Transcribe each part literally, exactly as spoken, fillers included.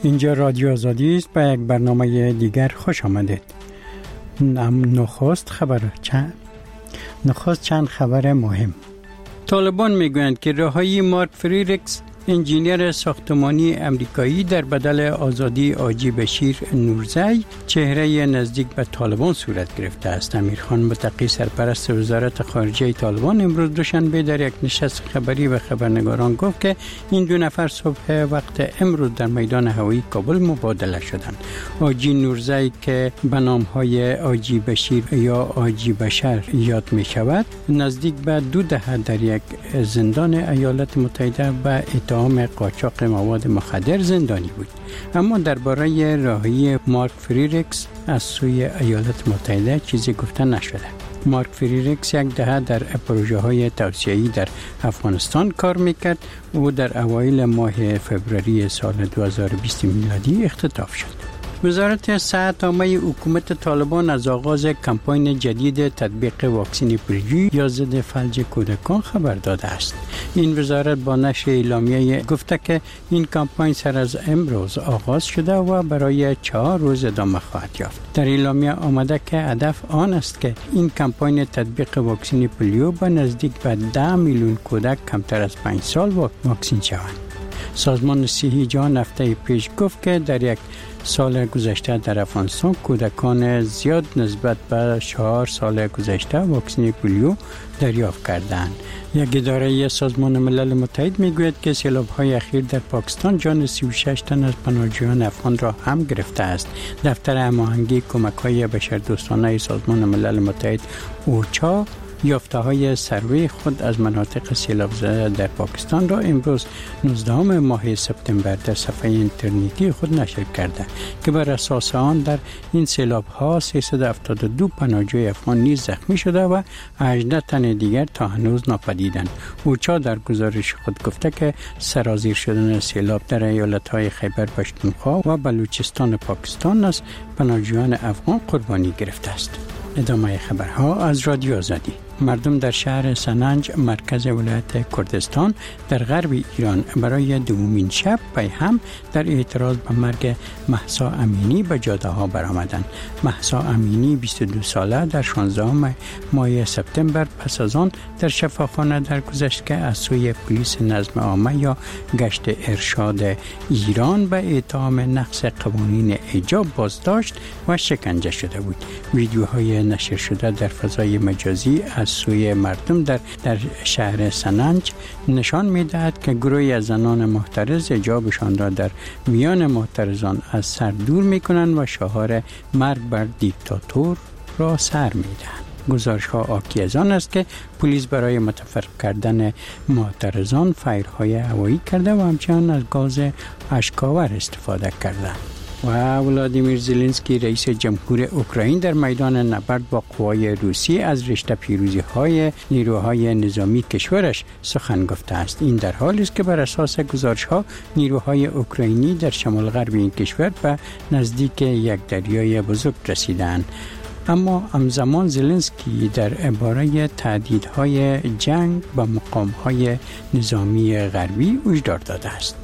اینجا رادیو آزادی است. به یک برنامه دیگر خوش آمدید. نخست خبر چند نخست چند خبر مهم. طالبان میگویند که رهایی مارک فریرکس، انجینیر ساختمانی امریکایی، در بدل آزادی آجی بشیر نورزی، چهره نزدیک به طالبان صورت گرفته است. امیرخان متقی، سرپرست وزارت خارجه طالبان، امروز دوشنبه در یک نشست خبری به خبرنگاران گفت که این دو نفر صبح وقت امروز در میدان هوایی کابل مبادله شدند. آجی نورزی که به نام‌های آجی بشیر یا آجی بشر یاد می شود، نزدیک به دو دهه در یک زندان ایالات متحده به اتهام قاچاق مواد مخدر زندانی بود. اما درباره رهایی مارک فریرکس از سوی ایالات متحده چیزی گفته نشده. مارک فریرکس یک دهه در پروژه های توسعه‌ای در افغانستان کار میکرد. او در اوایل ماه فوریه سال دو هزار و بیست میلادی اختطاف شد. وزارت صحت عامه حکومت طالبان از آغاز کمپاین جدید تطبیق واکسن پولیو یا ضد فلج کودکان خبر داده است. این وزارت با نشر اعلامیه گفته که این کمپاین سر از امروز آغاز شده و برای چهار روز ادامه خواهد یافت. در اعلامیه آمده که هدف آن است که این کمپاین تطبیق واکسن پولیو به نزدیک به ده میلیون کودک کمتر از پنج سال واکسین شوند. سازمان صحی جهان هفته پیش گفت که در یک سال گذشته در افغانستان کودکان زیاد نسبت به چهار سال گذشته واکسن پولیو دریافت کردند. یک اداره سازمان ملل متحد میگوید که سیلاب‌های اخیر در پاکستان جان سی و شش تن از پناهجویان افغان را هم گرفته است. دفتر هماهنگی کمک‌های بشردوستانه سازمان ملل متحد اوچا یافته‌های سروی خود از مناطق سیلاب زده در پاکستان را امروز نوزدهم ماه سپتامبر در صفحه اینترنتی خود نشر کرده که بر اساس آن در این سیلاب‌ها سیصد و هفتاد و دو پناهجوی افغان نیز زخمی شده و هجده تن دیگر تا هنوز ناپدیدند. اوچا در گزارش خود گفته که سرازیر شدن سیلاب در ایالت‌های خیبر پختونخوا و بلوچستان پاکستان از پناهجویان افغان قربانی گرفته است. ادامه خبرها از رادیو آزادی. مردم در شهر سننج مرکز ولایت کردستان در غرب ایران برای دومین شب پی هم در اعتراض به مرگ مهسا امینی به جاده ها برآمدند. مهسا امینی بیست و دو ساله در شانزدهم ماه سپتامبر پس از آن در شفاخانه درگذشت که از سوی پلیس نظم عامه یا گشت ارشاد ایران به اتهام نقض قوانین حجاب بازداشت و شکنجه شده بود. ویدیوهای نشر شده در فضای مجازی از سوی مردم در در شهر سننج نشان می‌دهد که گروهی از زنان محترض حجابشان را در میان معترضان از سر دور می‌کنند و شعار مرگ بر دیکتاتور را سر می‌دهند. گزارش‌ها حاکی از آن است که پلیس برای متفرق کردن معترضان فایرهای هوایی کرده و همچنین از گاز اشک‌آور استفاده کرده. و ولادیمیر زلنسکی رئیس جمهور اوکراین در میدان نبرد با قوای روسی از رشته پیروزی‌های نیروهای نظامی کشورش سخن گفته است. این در حالی است که بر اساس گزارش‌ها نیروهای اوکراینی در شمال غرب این کشور به نزدیک یک دریای بزرگ رسیدند. اما همزمان زلنسکی درباره تهدیدهای جنگ به مقام‌های نظامی غربی هشدار داده است.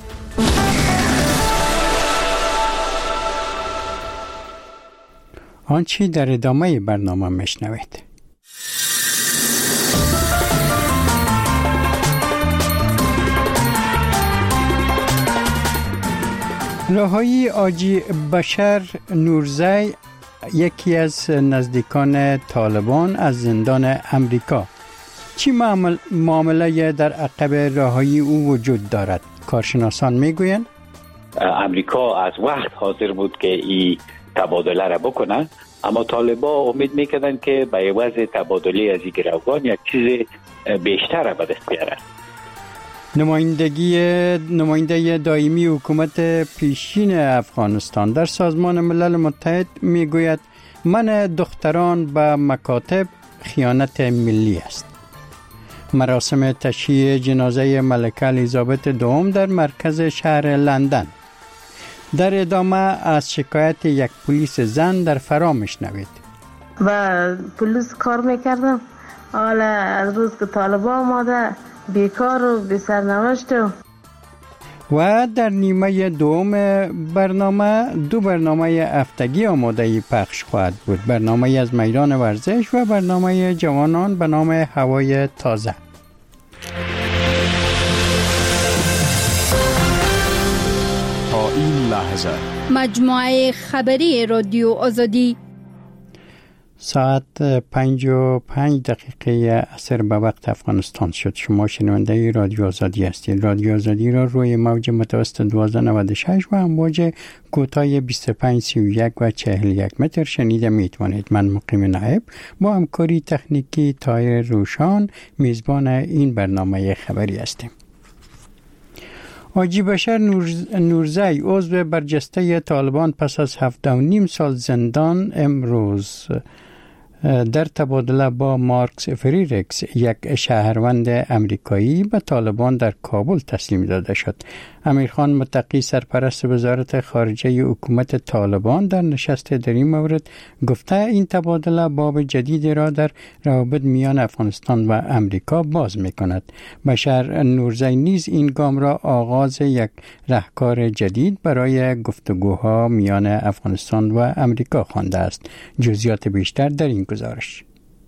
آنچه در ادامه برنامه میشنوید. رهایی آجی بشیر نورزی، یکی از نزدیکان طالبان از زندان امریکا. چی معامل معامله در عقب رهایی او وجود دارد؟ کارشناسان میگویند امریکا از وقت حاضر بود که این تبادله را بکنه، اما طالبا امید میکردن که به عوض تبادله از این گروگان یک چیز بیشتر را به دست بیارن. نمایندگی نماینده دائمی حکومت پیشین افغانستان در سازمان ملل متحد میگوید من دختران به مکاتب خیانت ملی است. مراسم تشییع جنازه ملکه الیزابت دوم در مرکز شهر لندن. در ادامه از شکایت یک پلیس زن در فرا میشنوید. و پلیس کار میکردم، حالا از روز که طالبان آمده بیکار و بی سرنوشت. و در نیمه دوم برنامه دو برنامه هفتگی آماده پخش خواهد بود. برنامه از میدان ورزش و برنامه جوانان به نام هوای تازه. تا این لحظه مجموعه خبری رادیو آزادی ساعت پنج و پنج دقیقه عصر به وقت افغانستان شد. شما شنونده رادیو آزادی هستید. رادیو آزادی را روی موج متوسط دوازده نود و شش و امواج کوتاه بیست و پنج سی و یک و چهل و یک متر شنیده می توانید. من مقیم نایب با همکاری تکنیکی طاهر روشان میزبان این برنامه خبری هستیم. حاجی بشر نورزی عضو برجسته طالبان پس از هفت و نیم سال زندان امروز در تبادله با مارکس فریرکس یک شهروند امریکایی به طالبان در کابل تسلیم داده شد. امیرخان متقی سرپرست وزارت خارجه حکومت طالبان در نشست در این مورد گفته این تبادله باب جدیدی را در روابط میان افغانستان و امریکا باز می کند. بشر نورزی نیز این گام را آغاز یک راهکار جدید برای گفتگوها میان افغانستان و امریکا خوانده است. جزئیات بیشتر در این گزارش.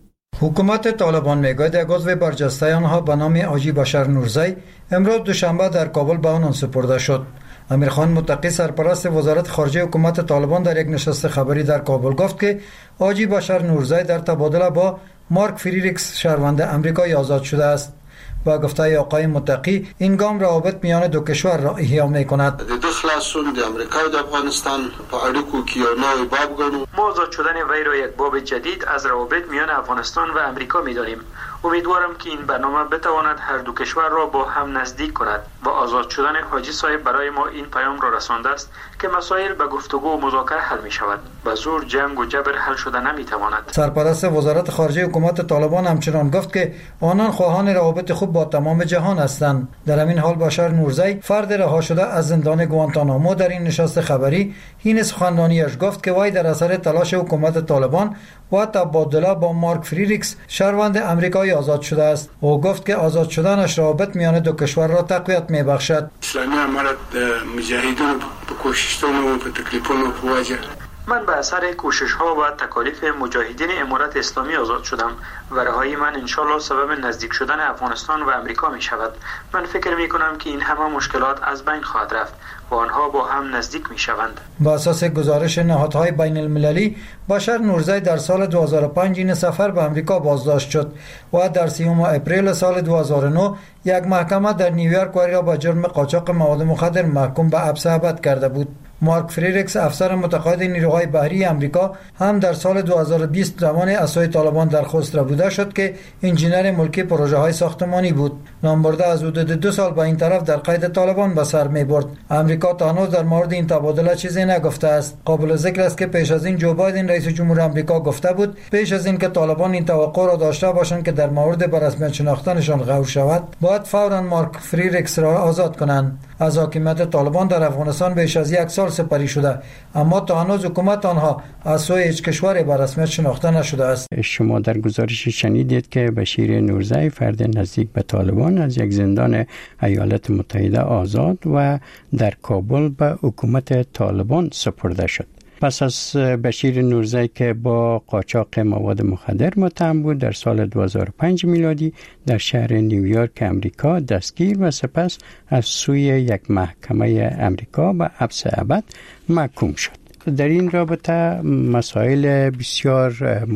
حکومت طالبان میگوید یک عضو برجسته آنها به نام حاجی بشر نورزی امروز دوشنبه در کابل به آنان سپرده شد. امیرخان متقی سرپرست وزارت خارجه حکومت طالبان در یک نشست خبری در کابل گفت که حاجی بشر نورزی در تبادله با مارک فریرکس شهروند امریکایی آزاد شده است. با گفته آقای متقی این گام روابط میان دو کشور را احیا می‌کند. د خلاصون د امریکا و د افغانستان په اړیکو کې یو نوی باب ګڼو. ما آزاد شدن وی را یک باب جدید از روابط میان افغانستان و امریکا می‌دانیم. امیدوارم که این برنامه بتواند هر دو کشور را با هم نزدیک کند و آزاد شدن حاجی صاحب برای ما این پیام را رسانده است که مسائل به گفتگو و مذاکره حل می شود. به زور جنگ و جبر حل شده نمی تواند. سرپرست وزارت خارجه حکومت طالبان همچنان گفت که آنان خواهان روابط خوب با تمام جهان هستند. در همین حال بشر نورزی فرد رها شده از زندان گوانتانامو در این نشست خبری این سخنرانیش گفت که وی در اثر تلاش حکومت طالبان و تبادله با مارک فریرکس شهروند امریکایی آزاد شده است. او گفت که آزاد شدنش روابط میان دو کشور را تقویت میبخشد. اسلامی امارت مجاهدین به کوششونو و تکلیفونو په وجه من به اثر کوشش ها و تکالیف مجاهدین امارت اسلامی آزاد شدم و رهایی من انشالله سبب نزدیک شدن افغانستان و امریکا می شود. من فکر می کنم که این همه مشکلات از بین خواهد رفت و آنها با هم نزدیک می شوند. با اساس گزارش نهادهای بین المللی بشر نورزی در سال دو هزار و پنج این سفر به امریکا بازداشت شد و در سیوم اپریل سال دو هزار و نه یک محکمه در نیویورک وی را به جرم قاچاق مواد مخدر محکوم به حبس ابد کرده بود. مارک فریرکس افسر متقاعد نیروهای بحری امریکا هم در سال دو هزار و بیست زمان اسای طالبان در خوست بوده شد که انجینر ملکی پروژه های ساختمانی بود. نامبرده از حدود دو سال به این طرف در قید طالبان به سر می برد. امریکا تا هنوز در مورد این تبادله چیزی نگفته است. قابل ذکر است که پیش از این جو بایدن رئیس جمهور امریکا گفته بود پیش از این که طالبان این توقع را داشته باشند که در مورد به رسمیت شناختنشان غور شود باید فوراً مارک فریرکس را آزاد کنند. از حاکمیت طالبان در افغانستان بیش از یک سال سپری شده اما تا هنوز حکومت آنها از سوی هیچ کشوری به رسمیت شناخته نشده است. شما در گزارش شنیدید که بشیر نورزی فرد نزدیک به طالبان از یک زندان ایالات متحده آزاد و در کابل به حکومت طالبان سپرده شد. پس از بشیر نورزی که با قاچاق مواد مخدر متهم بود در سال دو هزار و پنج میلادی در شهر نیویورک امریکا دستگیر و سپس از سوی یک محکمه امریکا به حبس ابد محکوم شد. در این رابطه مسائل بسیار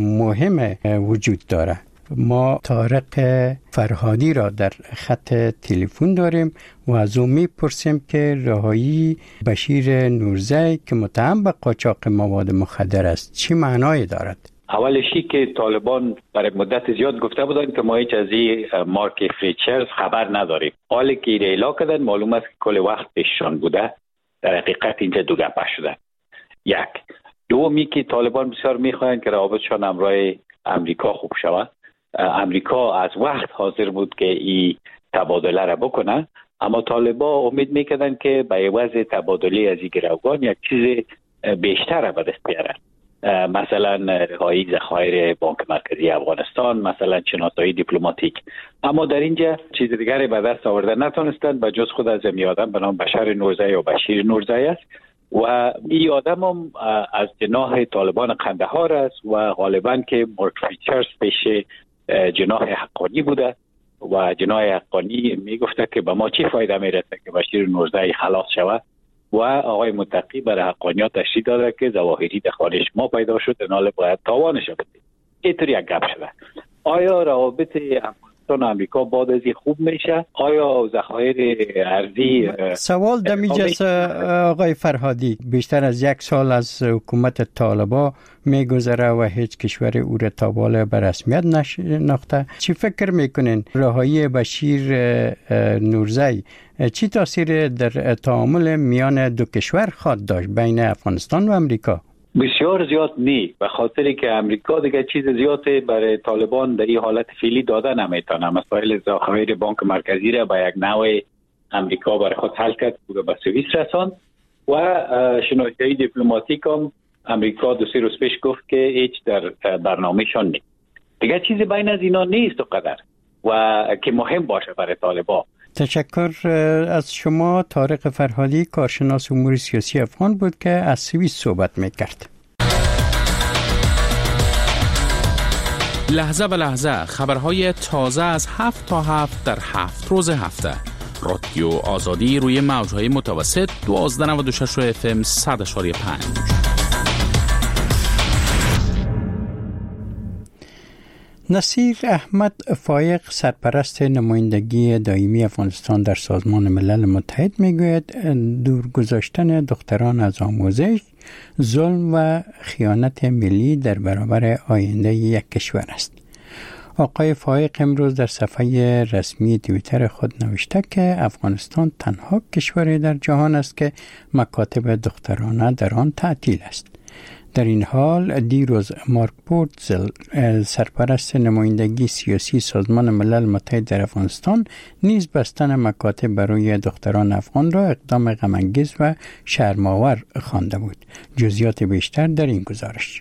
مهم وجود داره. ما طارق فرهادی را در خط تلفن داریم و از او میپرسیم که رهایی بشیر نورزی که متهم به قاچاق مواد مخدر است چی معنای دارد؟ اولشی که طالبان برای مدت زیاد گفته بودن که ما هیچ از این مارک فریچرز خبر نداریم. حالی که ایره کردن معلوم است که کل وقت پیششان بوده. در حقیقت اینجا دو گپه شده. یک دومی که طالبان بسیار میخواهند که روابطشان همراه امریکا خوب شود. امریکا از وقت حاضر بود که این تبادله را بکنه اما طالبا امید میکردن که به عوض تبادله از این گروگان یک چیز بیشتر به دست بیارن. مثلا رهایی ذخایر بانک مرکزی افغانستان، مثلا شناسایی دیپلماتیک. اما در اینجا چیز دیگری به دست آورده نتونستند به جز خود از این آدم به نام بشار نورزی یا بشیر نورزی است و این آدم هم از جناح طالبان قندهار است و غالبا که مارک ریچاردز پیش جناح حقانی بوده و جناح حقانی میگفته که به ما چی فایده میرسه که بشیر نورزی خلاص شود و آقای متقی برای حقانیات تشریح داده که ظواهری در خانه ما پیدا شد، ناله باید تاوانش بدید. اینطور یک گپ شده. آیا روابط افغانستان و امریکا بعد از خوب میشه؟ آیا ذخایر ارزی؟ سوال دمیجاست آقای فرهادی، بیشتر از یک سال از حکومت طالبان میگذره و هیچ کشور او را تا بالا به رسمیت نشناخته. چی فکر میکنین رهایی بشیر نورزی چی تاثیر در تعامل میان دو کشور خواهد داشت بین افغانستان و امریکا؟ بسیار زیاد نی، به خاطری که امریکا دیگه چیز زیادی برای طالبان در این حالت فعلی داده نمیتونه. مسائل ذخایر بانک مرکزی را به یک نوع امریکا برای خود حل کرد و به سوئیس رساند و شناسایی دیپلماتیک هم امریکا دو سه روز پیش گفت که هیچ در برنامه‌شان نیست. دیگه چیزی بین از اینا نیست و قدر و که مهم باشه برای طالبان. تشکر از شما. طارق فرهادی، کارشناس امور سیاسی افغان بود که از سوئیس صحبت میکرد. لحظه به لحظه خبرهای تازه از هفت تا هفت در هفت روز هفته. رادیو آزادی روی موجهای متوسط دوازده نود و شش اف ام صد و پنج. نصیر احمد فایق، سرپرست نمایندگی دائمی افغانستان در سازمان ملل متحد، میگوید دور گذاشتن دختران از آموزش ظلم و خیانت ملی در برابر آینده یک کشور است. آقای فایق امروز در صفحه رسمی توییتر خود نوشته که افغانستان تنها کشوری در جهان است که مکاتب دخترانه در آن تعطیل است. در این حال دیروز مارک پورتزل، سرپرست نمایندگی سیاسی سازمان ملل متحد در افغانستان، نیز بستن مکاتب برای دختران افغان را اقدام غم‌انگیز و شرم‌آور خوانده بود. جزئیات بیشتر در این گزارش.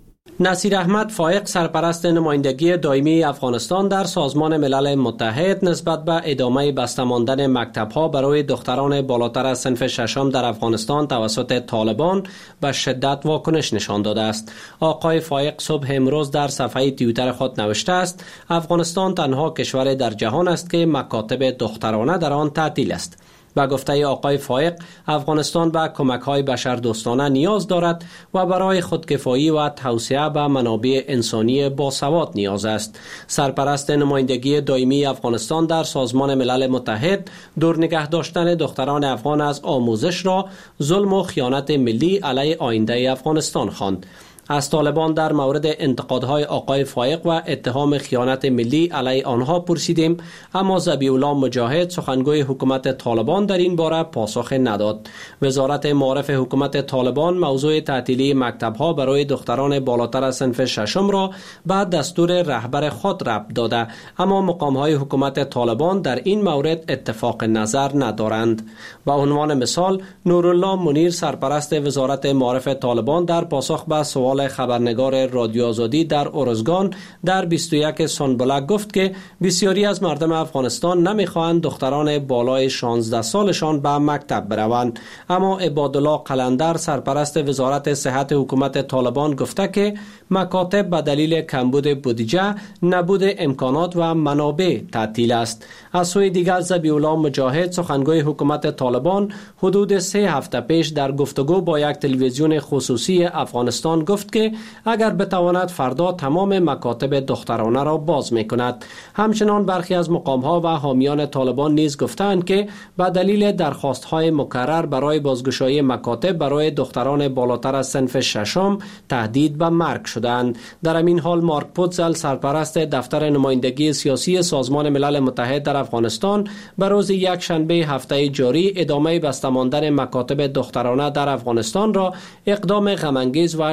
نصیر احمد فایق، سرپرست نمایندگی دائمی افغانستان در سازمان ملل متحد، نسبت به ادامه بسته ماندن مکتب‌ها برای دختران بالاتر از صنف ششم در افغانستان توسط طالبان به شدت واکنش نشان داده است. آقای فایق صبح امروز در صفحه توییتر خود نوشته است: افغانستان تنها کشور در جهان است که مکاتب دخترانه در آن تعطیل است. با گفته آقای فایق، افغانستان به کمک‌های بشردوستانه نیاز دارد و برای خودکفایی و توسعه به منابع انسانی باسواد نیاز است. سرپرست نمایندگی دائمی افغانستان در سازمان ملل متحد دور نگه داشتن دختران افغان از آموزش را ظلم و خیانت ملی علیه آینده افغانستان خواند. از طالبان در مورد انتقادهای آقای فایق و اتهام خیانت ملی علیه آنها پرسیدیم، اما ذبیح الله مجاهد، سخنگوی حکومت طالبان، در این باره پاسخ نداد. وزارت معارف حکومت طالبان موضوع تعطیلی مکتب‌ها برای دختران بالاتر از صنف ششم را به دستور رهبر خود ربط داده، اما مقام‌های حکومت طالبان در این مورد اتفاق نظر ندارند. به عنوان مثال، نورالله منیر، سرپرست وزارت معارف طالبان، در پاسخ به سوال خبرنگار رادیو آزادی در اورزگان در بیست و یک سنبله گفت که بسیاری از مردم افغانستان نمیخواهند دختران بالای شانزده سالشان به مکتب بروند. اما عبادالله قلندر، سرپرست وزارت صحت حکومت طالبان، گفته که مکاتب به دلیل کمبود بودجه، نبود امکانات و منابع تعطیل است. از سوی دیگر ذبیح الله مجاهد، سخنگوی حکومت طالبان، حدود سه هفته پیش در گفتگو با یک تلویزیون خصوصی افغانستان گفت که اگر بتواند فردا تمام مکاتب دخترانه را باز میکند. همچنان برخی از مقام‌ها و حامیان طالبان نیز گفتند که به دلیل درخواست‌های مکرر برای بازگشایی مکاتب برای دختران بالاتر از صنف ششم تهدید به مرگ شدند. در همین حال مارک پورتزل، سرپرست دفتر نمایندگی سیاسی سازمان ملل متحد در افغانستان، به روز یک شنبه هفته جاری ادامه بسته ماندن مکاتب دخترانه در افغانستان را اقدام غم‌انگیز و شرم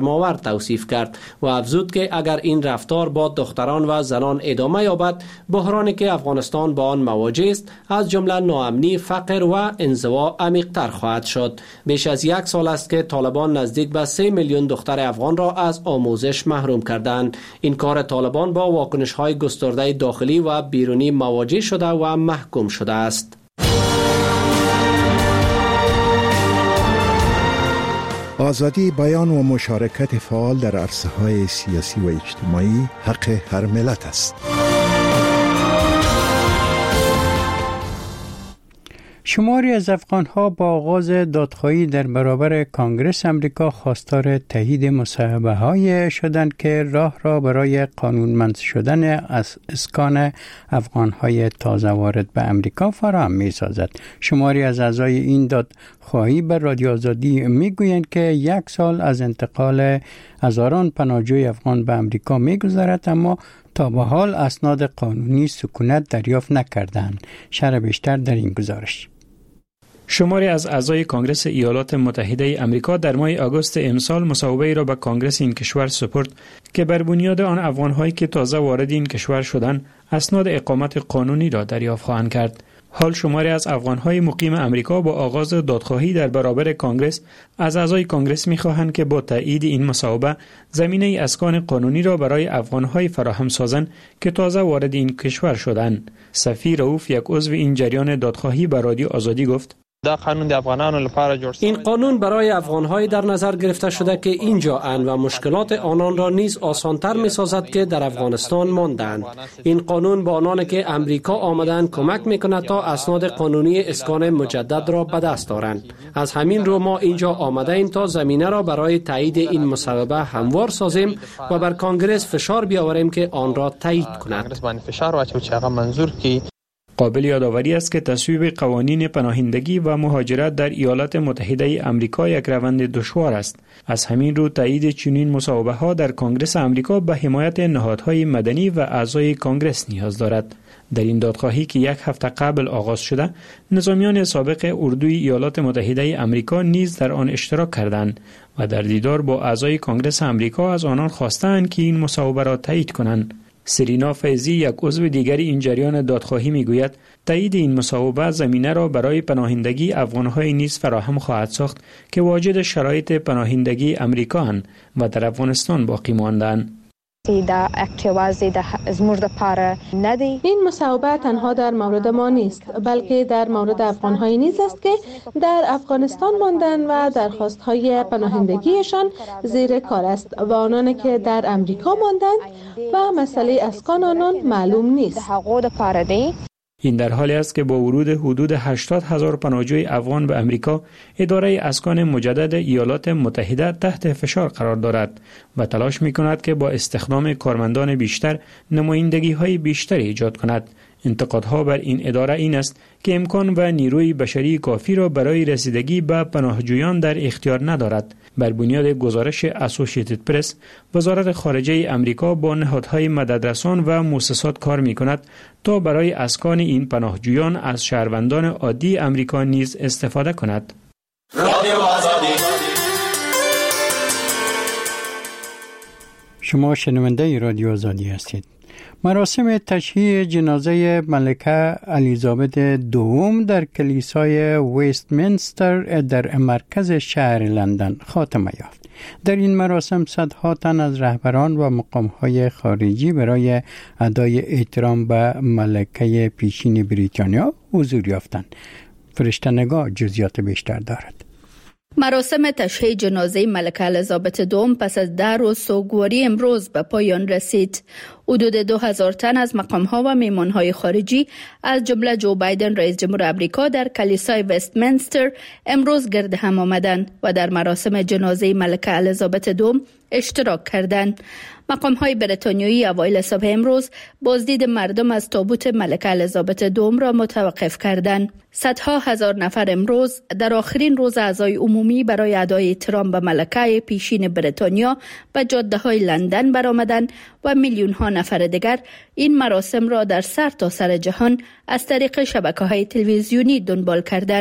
شرم‌آور توصیف کرد و افزود که اگر این رفتار با دختران و زنان ادامه یابد، بحرانی که افغانستان با آن مواجه است از جمله ناامنی، فقر و انزوا عمیق‌تر خواهد شد. بیش از یک سال است که طالبان نزدیک به سه میلیون دختر افغان را از آموزش محروم کردند. این کار طالبان با واکنش‌های گسترده داخلی و بیرونی مواجه شده و محکوم شده است. آزادی بیان و مشارکت فعال در عرصه‌های سیاسی و اجتماعی حق هر ملت است. شماری از افغان‌ها با آغاز دادخواهی در برابر کانگرس امریکا خواستار تایید مصوبه‌های شدند که راه را برای قانونمند شدن از اسکان افغان‌های تازه وارد به امریکا فراهم می‌سازد. شماری از اعضای این دادخواهی به رادیو آزادی می‌گویند که یک سال از انتقال هزاران پناهجوی افغان به امریکا می‌گذرد، اما تا به حال اسناد قانونی سکونت دریافت نکردند. شرح بیشتر در این گزارش. شماری از اعضای کانگرس ایالات متحده آمریکا در ماه آگوست امسال مصوبه‌ای را به کانگرس این کشور سپرد که بر بنیاد آن افغان‌هایی که تازه وارد این کشور شدند اسناد اقامت قانونی را دریافت خواهند کرد. حال شماری از افغان‌های مقیم امریکا با آغاز دادخواهی در برابر کانگرس از اعضای کانگرس می‌خواهند که با تایید این مصوبه زمینه اسکان قانونی را برای افغان‌های فراهم سازند که تازه وارد این کشور شدند. صفی رؤوف، یک عضو این جریان دادخواهی، به رادیو آزادی گفت: دا قانون د افغانانو لپاره جوړ شوی. این قانون برای افغان‌های در نظر گرفته شده که اینجا اند و مشکلات آنان را نیز آسان‌تر می‌سازد که در افغانستان ماندند. این قانون با آنان که امریکا آمدند کمک می‌کند تا اسناد قانونی اسکان مجدد را به دست آورند. از همین رو ما اینجا آمده ایم تا زمینه را برای تایید این مصوبه هموار سازیم و بر کانگرس فشار بیاوریم که آن را تایید کند. کانگرس باندې فشار واچوي چې هغه منظور کړي. قابل یادآوری است که تصویب قوانین پناهندگی و مهاجرت در ایالات متحده آمریکا یک روند دشوار است. از همین رو تایید چنین مصوبه‌ها در کانگرس آمریکا به حمایت نهادهای مدنی و اعضای کانگرس نیاز دارد. در این دادخواهی که یک هفته قبل آغاز شده، نظامیان سابق اردوی ایالات متحده آمریکا نیز در آن اشتراک کردند و در دیدار با اعضای کانگرس آمریکا از آنان خواستند که این مصوبه را تایید کنند. سرینا فیضی، یک عضو دیگری این جریان دادخواهی، میگوید تایید این مصوبه زمینه را برای پناهندگی افغان‌های نیز فراهم خواهد ساخت که واجد شرایط پناهندگی امریکا هستند و در افغانستان باقی ماندند. این مصوبه تنها در مورد ما نیست، بلکه در مورد افغان‌های نیز است که در افغانستان ماندند و درخواست‌های پناهندگیشان زیر کار است و آنانی که در امریکا ماندند و مسئله اسکان آنان معلوم نیست. این در حالی است که با ورود حدود هشتاد هزار پناهجوی افغان به امریکا، اداره اسکان مجدد ایالات متحده تحت فشار قرار دارد و تلاش می‌کند که با استخدام کارمندان بیشتر نمایندگی‌های بیشتری ایجاد کند. انتقادها بر این اداره این است که امکان و نیروی بشری کافی را برای رسیدگی به پناهجویان در اختیار ندارد. بر بنیاد گزارش اسوسییتد پرس، وزارت خارجه امریکا با نهادهای مددرسان و مؤسسات کار می‌کند تا برای اسکان این پناهجویان از شهروندان عادی امریکا نیز استفاده کند. شما شنونده رادیو آزادی هستید. مراسم تشییع جنازه ملکه الیزابت دوم در کلیسای وستمینستر در مرکز شهر لندن خاتمه یافت. در این مراسم صدها تن از رهبران و مقام‌های خارجی برای ادای احترام به ملکه پیشین بریتانیا حضور یافتند. فرشته نگاه جزئیات بیشتر دارد. مراسم تشییع جنازه ملکه الیزابت دوم پس از ده روز سوگواری امروز به پایان رسید. حدود دو هزار تن از مقام‌ها و میهمان‌های خارجی از جمله جو بایدن رئیس جمهور آمریکا در کلیسای وستمینستر امروز گرد هم آمدند و در مراسم جنازه ملکه الیزابت دوم اشتراک کردند. مقام‌های بریتانیایی اوایل صبح امروز بازدید مردم از تابوت ملکه الیزابت دوم را متوقف کردند. صدها هزار نفر امروز در آخرین روز عزای عمومی برای ادای احترام به ملکه پیشین بریتانیا به جاده‌های لندن برآمدند و میلیون‌ها نفر دیگر این مراسم را در سر تا سر جهان از طریق شبکه‌های تلویزیونی دنبال کردند.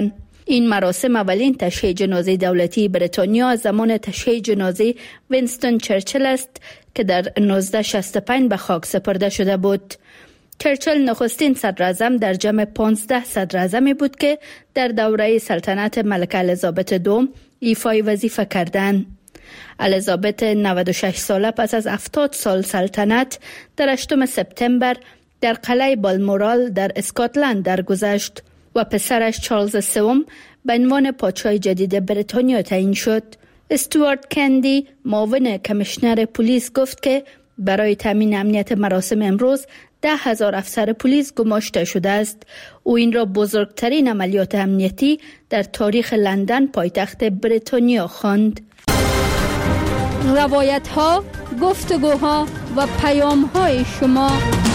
این مراسم اولین تشییع جنازه دولتی بریتانیا از زمان تشییع جنازه وینستون چرچیل است که در نوزده شصت و پنج به خاک سپرده شده بود. چرچیل نخستین صدر اعظم در جمع پانزده صدر اعظمی بود که در دوره سلطنت ملکه الیزابت دوم ایفای وظیفه کردند. الیزابت نود و شش ساله پس از هفتاد سال سلطنت در هشتم سپتامبر در قلعه بالمورال در اسکاتلند درگذشت و پسرش چارلز سوم به عنوان پادشاه جدید بریتانیا تعیین شد. استوارت کندی معاون کمیشنر پلیس گفت که برای تامین امنیت مراسم امروز ده هزار افسر پلیس گماشته شده است. او این را بزرگترین عملیات امنیتی در تاریخ لندن پایتخت بریتانیا خواند. روایت ها، گفتگوها و پیام های شما.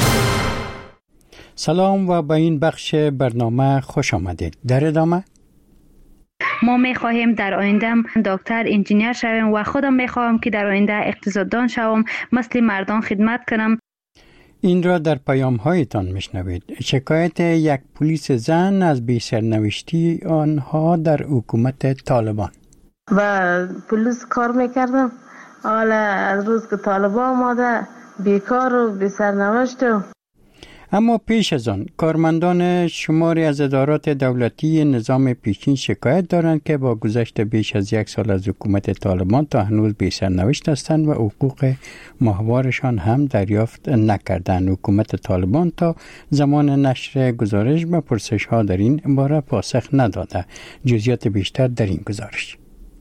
سلام و به این بخش برنامه خوش آمدید. در ادامه ما میخواهیم در آینده دکتر انجینیر شویم و خودم میخواهم که در آینده اقتصاددان شوم، مثل مردان خدمت کنم. این را در پیام هایتان میشنوید. شکایت یک پلیس زن از بی سرنوشتی آنها در حکومت طالبان. و پلیس کار میکردم، حالا از روز که طالبان آمده بیکار و بی سرنوشت. اما پیش از آن کارمندان شماری از ادارات دولتی نظام پیشین شکایت دارند که با گذشت بیش از یک سال از حکومت طالبان تا هنوز بی سرنوشت هستند و حقوق ماهوارشان هم دریافت نکردند. حکومت طالبان تا زمان نشر گزارش به پرسش ها در این باره پاسخ نداده. جزئیات بیشتر در این گزارش.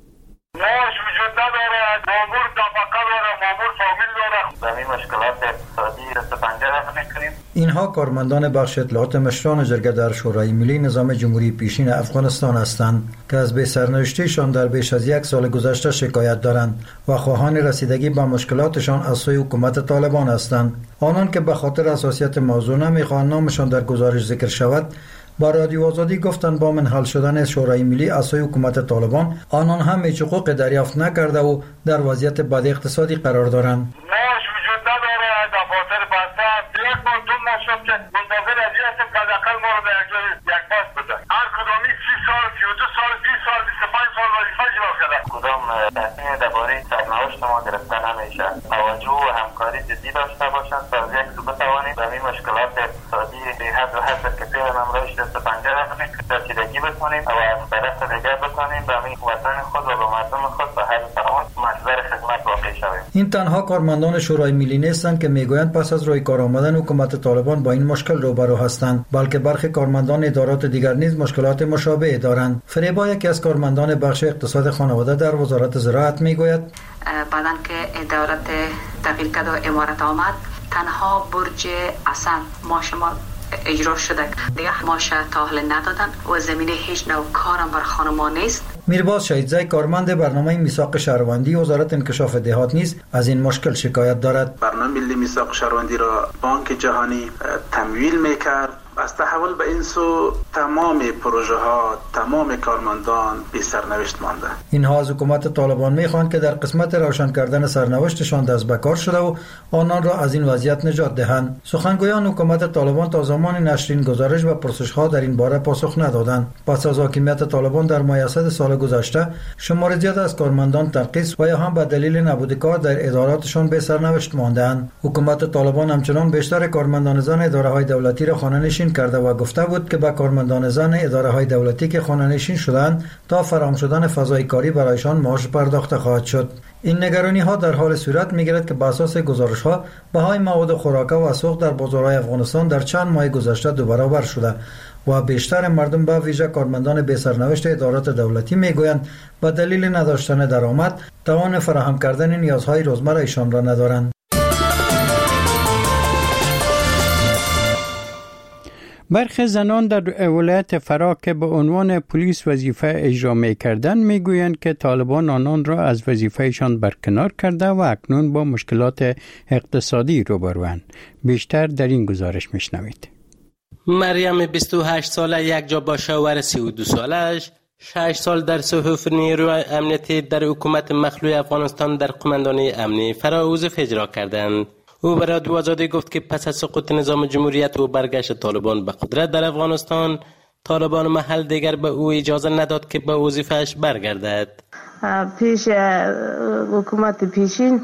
معاش وجود نداره، مامور طبقه داره، مامور فامیل داره. به این مشکلات اقتصادی دست پنجه رفت میکنیم. اینها کارمندان بخش اطلاعات مشران جرگه در شورای ملی نظام جمهوری پیشین افغانستان هستند که از بی سرنوشتیشان در بیش از یک سال گذشته شکایت دارند و خواهان رسیدگی به مشکلاتشان از سوی حکومت طالبان هستند. آنان که به خاطر حساسیت موضوع نمیخواهند نامشان در گزارش ذکر شود، با رادیو آزادی گفتند با منحل شدن شورای ملی از سوی حکومت طالبان آنان هم هیچ حقوق دریافت نکرده و در وضعیت بد اقتصادی قرار دارند. معاش وجود نداره، دفاتر بسته است. یک بار دو ماه شد که منتظر از این هستیم که حداقل ما رو به یک جای یک پاس بده. هر کدامی سی سال، سی و دو سال، بیست سال، بیست و پنج سال وظیفه اجرا کرده. کدام تصمیم درباره سرنوشت ما گرفته نمیشه. توجه و همکاری جدی داشته باشند تا از یک سو بتوانیم به این مشکلات اقتصادی به حد و حد که فعلا امروز دست پنجه رفتیم رسیدگی بکنیم و از طرف دیگر بکنیم به این وطن خود و به مردم خود به هر توان محضر خدمت واقع شویم. این تنها کارمندان شورای ملی نیستند که میگویند پس از روی کار آمدن حکومت طالبان با این مشکل روبرو هستند، بلکه برخی کارمندان ادارات دیگر نیز مشکلات مشابه دارند. فریبا یکی از کارمندان بخش اقتصاد خانواده در وزارت زراعت میگوید بعدن که ادارت تغییر کرد و امارت آمد، تنها برج اصل ما شما اجرا شده، دیگه ماش تاهل ندادن و زمینه هیچ نوع کارم بر خانما نیست. میرباز شهیدزی کارمند برنامه میثاق شهروندی وزارت انکشاف دهات نیز از این مشکل شکایت دارد. برنامه ملی میثاق شهروندی را بانک جهانی تمویل میکرد. از تحول به این سو تمام پروژه ها، تمام کارمندان بی سرنوشت مانده. اینها از حکومت طالبان میخواهند که در قسمت روشن کردن سرنوشتشان دست به کار شده و آنان را از این وضعیت نجات دهند. سخنگویان حکومت طالبان تا زمان نشر این گزارش و پرسش ها در این باره پاسخ ندادند. پس از حاکمیت طالبان در مایاسد سال گذشته شمار زیاد از کارمندان ترخیص و یا هم به دلیل نبود کار در اداراتشان به سرنوشت مانده‌اند. حکومت طالبان همچنان بیشتر کارمندان زن اداره‌های دولتی را خانه‌نشین کرده و گفته بود که به کارمندان زن اداره‌های دولتی که خانه‌نشین شدند تا فراهم شدن فضای کاری برایشان معاش پرداخته خواهد شد. این نگرانی‌ها در حال صورت می‌گیرد که بر اساس گزارش‌ها بهای مواد خوراک و اسواق در بازارهای افغانستان در چند ماه گذشته دو برابر شده و بیشتر مردم به ویژه کارمندان بی سرنوشت ادارات دولتی میگویند به دلیل نداشتن درآمد توان فراهم کردن نیازهای روزمره ایشان را ندارند. برخی زنان در ولایت فرا که به عنوان پلیس وظیفه اجرا می‌کردند میگویند که طالبان آنان را از وظیفه‌شان برکنار کرده و اکنون با مشکلات اقتصادی روبروند. بیشتر در این گزارش میشنوید. مریم بیست و هشت ساله یک جا با شوهر سی و دو سالش شش سال در صحف نیروی امنیتی در حکومت مخلوع افغانستان در قماندانی امنی فرا وظیفه اجرا کردند. او به رادیو آزادی گفت که پس از سقوط نظام جمهوریت و برگشت طالبان به قدرت در افغانستان طالبان محل دیگر به او اجازه نداد که به وظیفه‌اش برگردد. پیش حکومت پیشین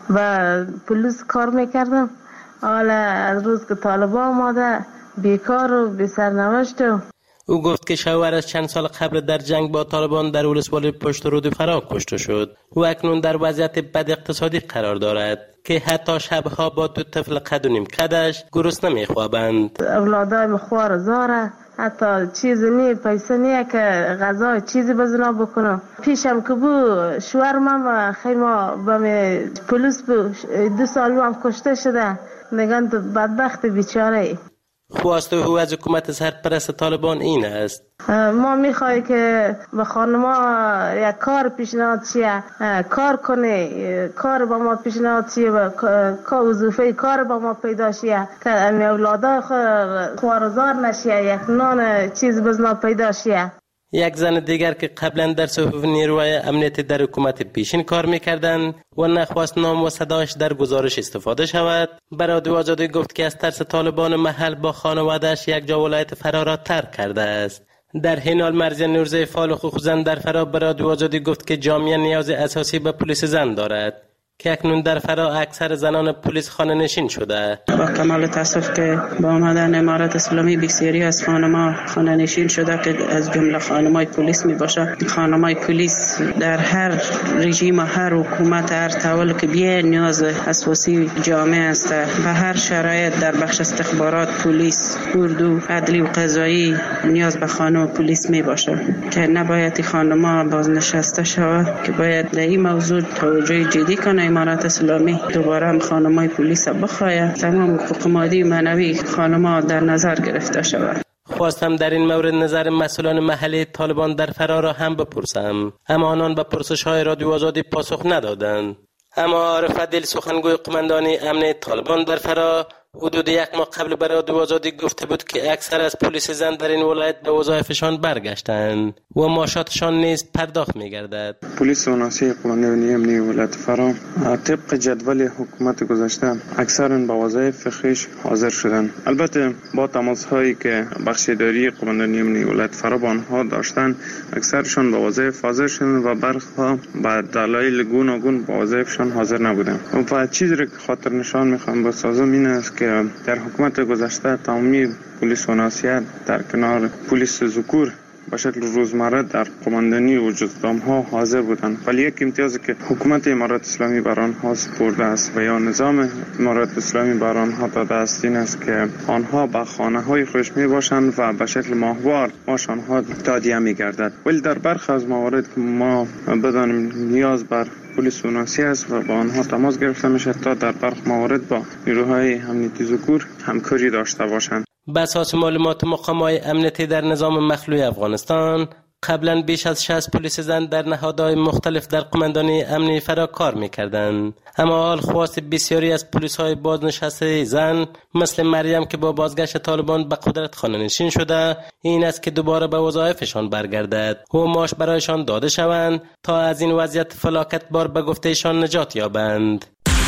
و پلیس کار میکردم. حالا از روز که طالبان آمده بیکار و بی سرنوشت. او گفت که شوهرش چند سال قبل در جنگ با طالبان در ولسوالی پشت رود فرا کشته شد. او اکنون در وضعیت بد اقتصادی قرار دارد که حتی شبها با دو طفل قد و نیم قدش گرسنه میخوابند. اولادای خوار زاره، حتی چیزی نی پیسه نیه که غذا چیزی بزنا بکنم. پیشم که بو شوهرم خیما به پلیس بو دو سال هم کشته شده. نگن تو بدبخت بیچاره. خواست او از حکومت سرپرست طالبان این است: ما میخوای که به خانما یک کار پیشنهاد چیه، کار کنه، کار با ما پیشنهاد چیه، کار وظیفه کار با ما پیدا شیه که امی اولادا خوارزار نشیه، یک نان چیز بزنا پیدا شیه. یک زن دیگر که قبلا در صحف نیروهای امنیتی در حکومت پیشین کار میکردند و نخواست نام و صداش در گزارش استفاده شود، برای رادیو آزادی گفت که از ترس طالبان محل با خانواده‌اش یک جا ولایت فرا را ترک کرده است. در حین حال مرزی نورزه فعال حقوق زن در فرا برای رادیو آزادی گفت که جامعه نیاز اساسی به پلیس زن دارد که اکنون در فرا اکثر زنان پلیس خانه نشین شده. با کمال تاسف که با آمدن امارت اسلامی بسیاری از خانم‌ها خانه نشین شده که از جمله خانم‌های پلیس می باشه. خانم‌های پلیس در هر رژیم و هر حکومت هر طول که بیه نیاز اساسی جامعه است. به هر شرایط در بخش استخبارات پلیس، اردو، عدلی و قضایی نیاز به خانم پلیس می باشه که نباید خانم‌ها بازنشسته شود، که باید در این موضوع توجه جدی کنه امارت اسلامی. دوباره هم خانمای پلیس بخواهد تمام حقوق مادی و معنوی خانم‌ها در نظر گرفته شود. خواستم در این مورد نظر مسئولان محلی طالبان در فرا را هم بپرسم، اما آنان به پرسش‌های رادیو آزادی پاسخ ندادند. اما عارف دل سخنگوی قماندان امن طالبان در فرا حدود یک ماه قبل برای رادیو آزادی گفته بود که اکثر از پلیس زن در این ولایت به وظایفشان برگشتند و معاشاتشان نیز پرداخت می‌گردد. پلیس و ناسی قماندانی امنی ولایت فرا طبق جدول حکومت گذشته اکثرا به وظایف خویش حاضر شدند. البته با تماس‌هایی که بخشیداری قماندانی امنی ولایت فرا با آنها داشتند، اکثرشان به وظایف حاضر شدند و برخی به دلایل گوناگون به وظایفشان حاضر نبودند. و چیزی که خاطر نشان می‌خوام بسازم این است که در حکومت گذشته تمامی پلیس و ناسیت در کنار پلیس ذکور به شکل روزمره در قماندانی و جزدام‌ها حاضر بودند، ولی یک امتیازی که حکومت امارت اسلامی بر آنها سپرده است و یا نظام امارت اسلامی بر آنها داده است این است که آنها به خانه‌های خودش میباشند و به شکل ماهوار معاش آنها تادیه می‌گردد. ولی در برخی از موارد که ما بدانیم نیاز بر پلیس و ناسی است و با آنها تماس گرفته میشه تا در برخی موارد با نیروهای امنیتی ذکور همکاری داشته باشند. به اساس معلومات مقام‌های امنیتی در نظام مخلوع افغانستان، قبلا بیش از شصت پلیس زن در نهادهای مختلف در قماندانی امنی فرا کار می‌کردند. اما حال خواست بسیاری از پلیس‌های بازنشسته زن مثل مریم که با بازگشت طالبان به قدرت خانه‌نشین شده این است که دوباره به وظایفشان برگردد و معاش برایشان داده شوند تا از این وضعیت فلاکت بار به گفتهشان نجات یابند.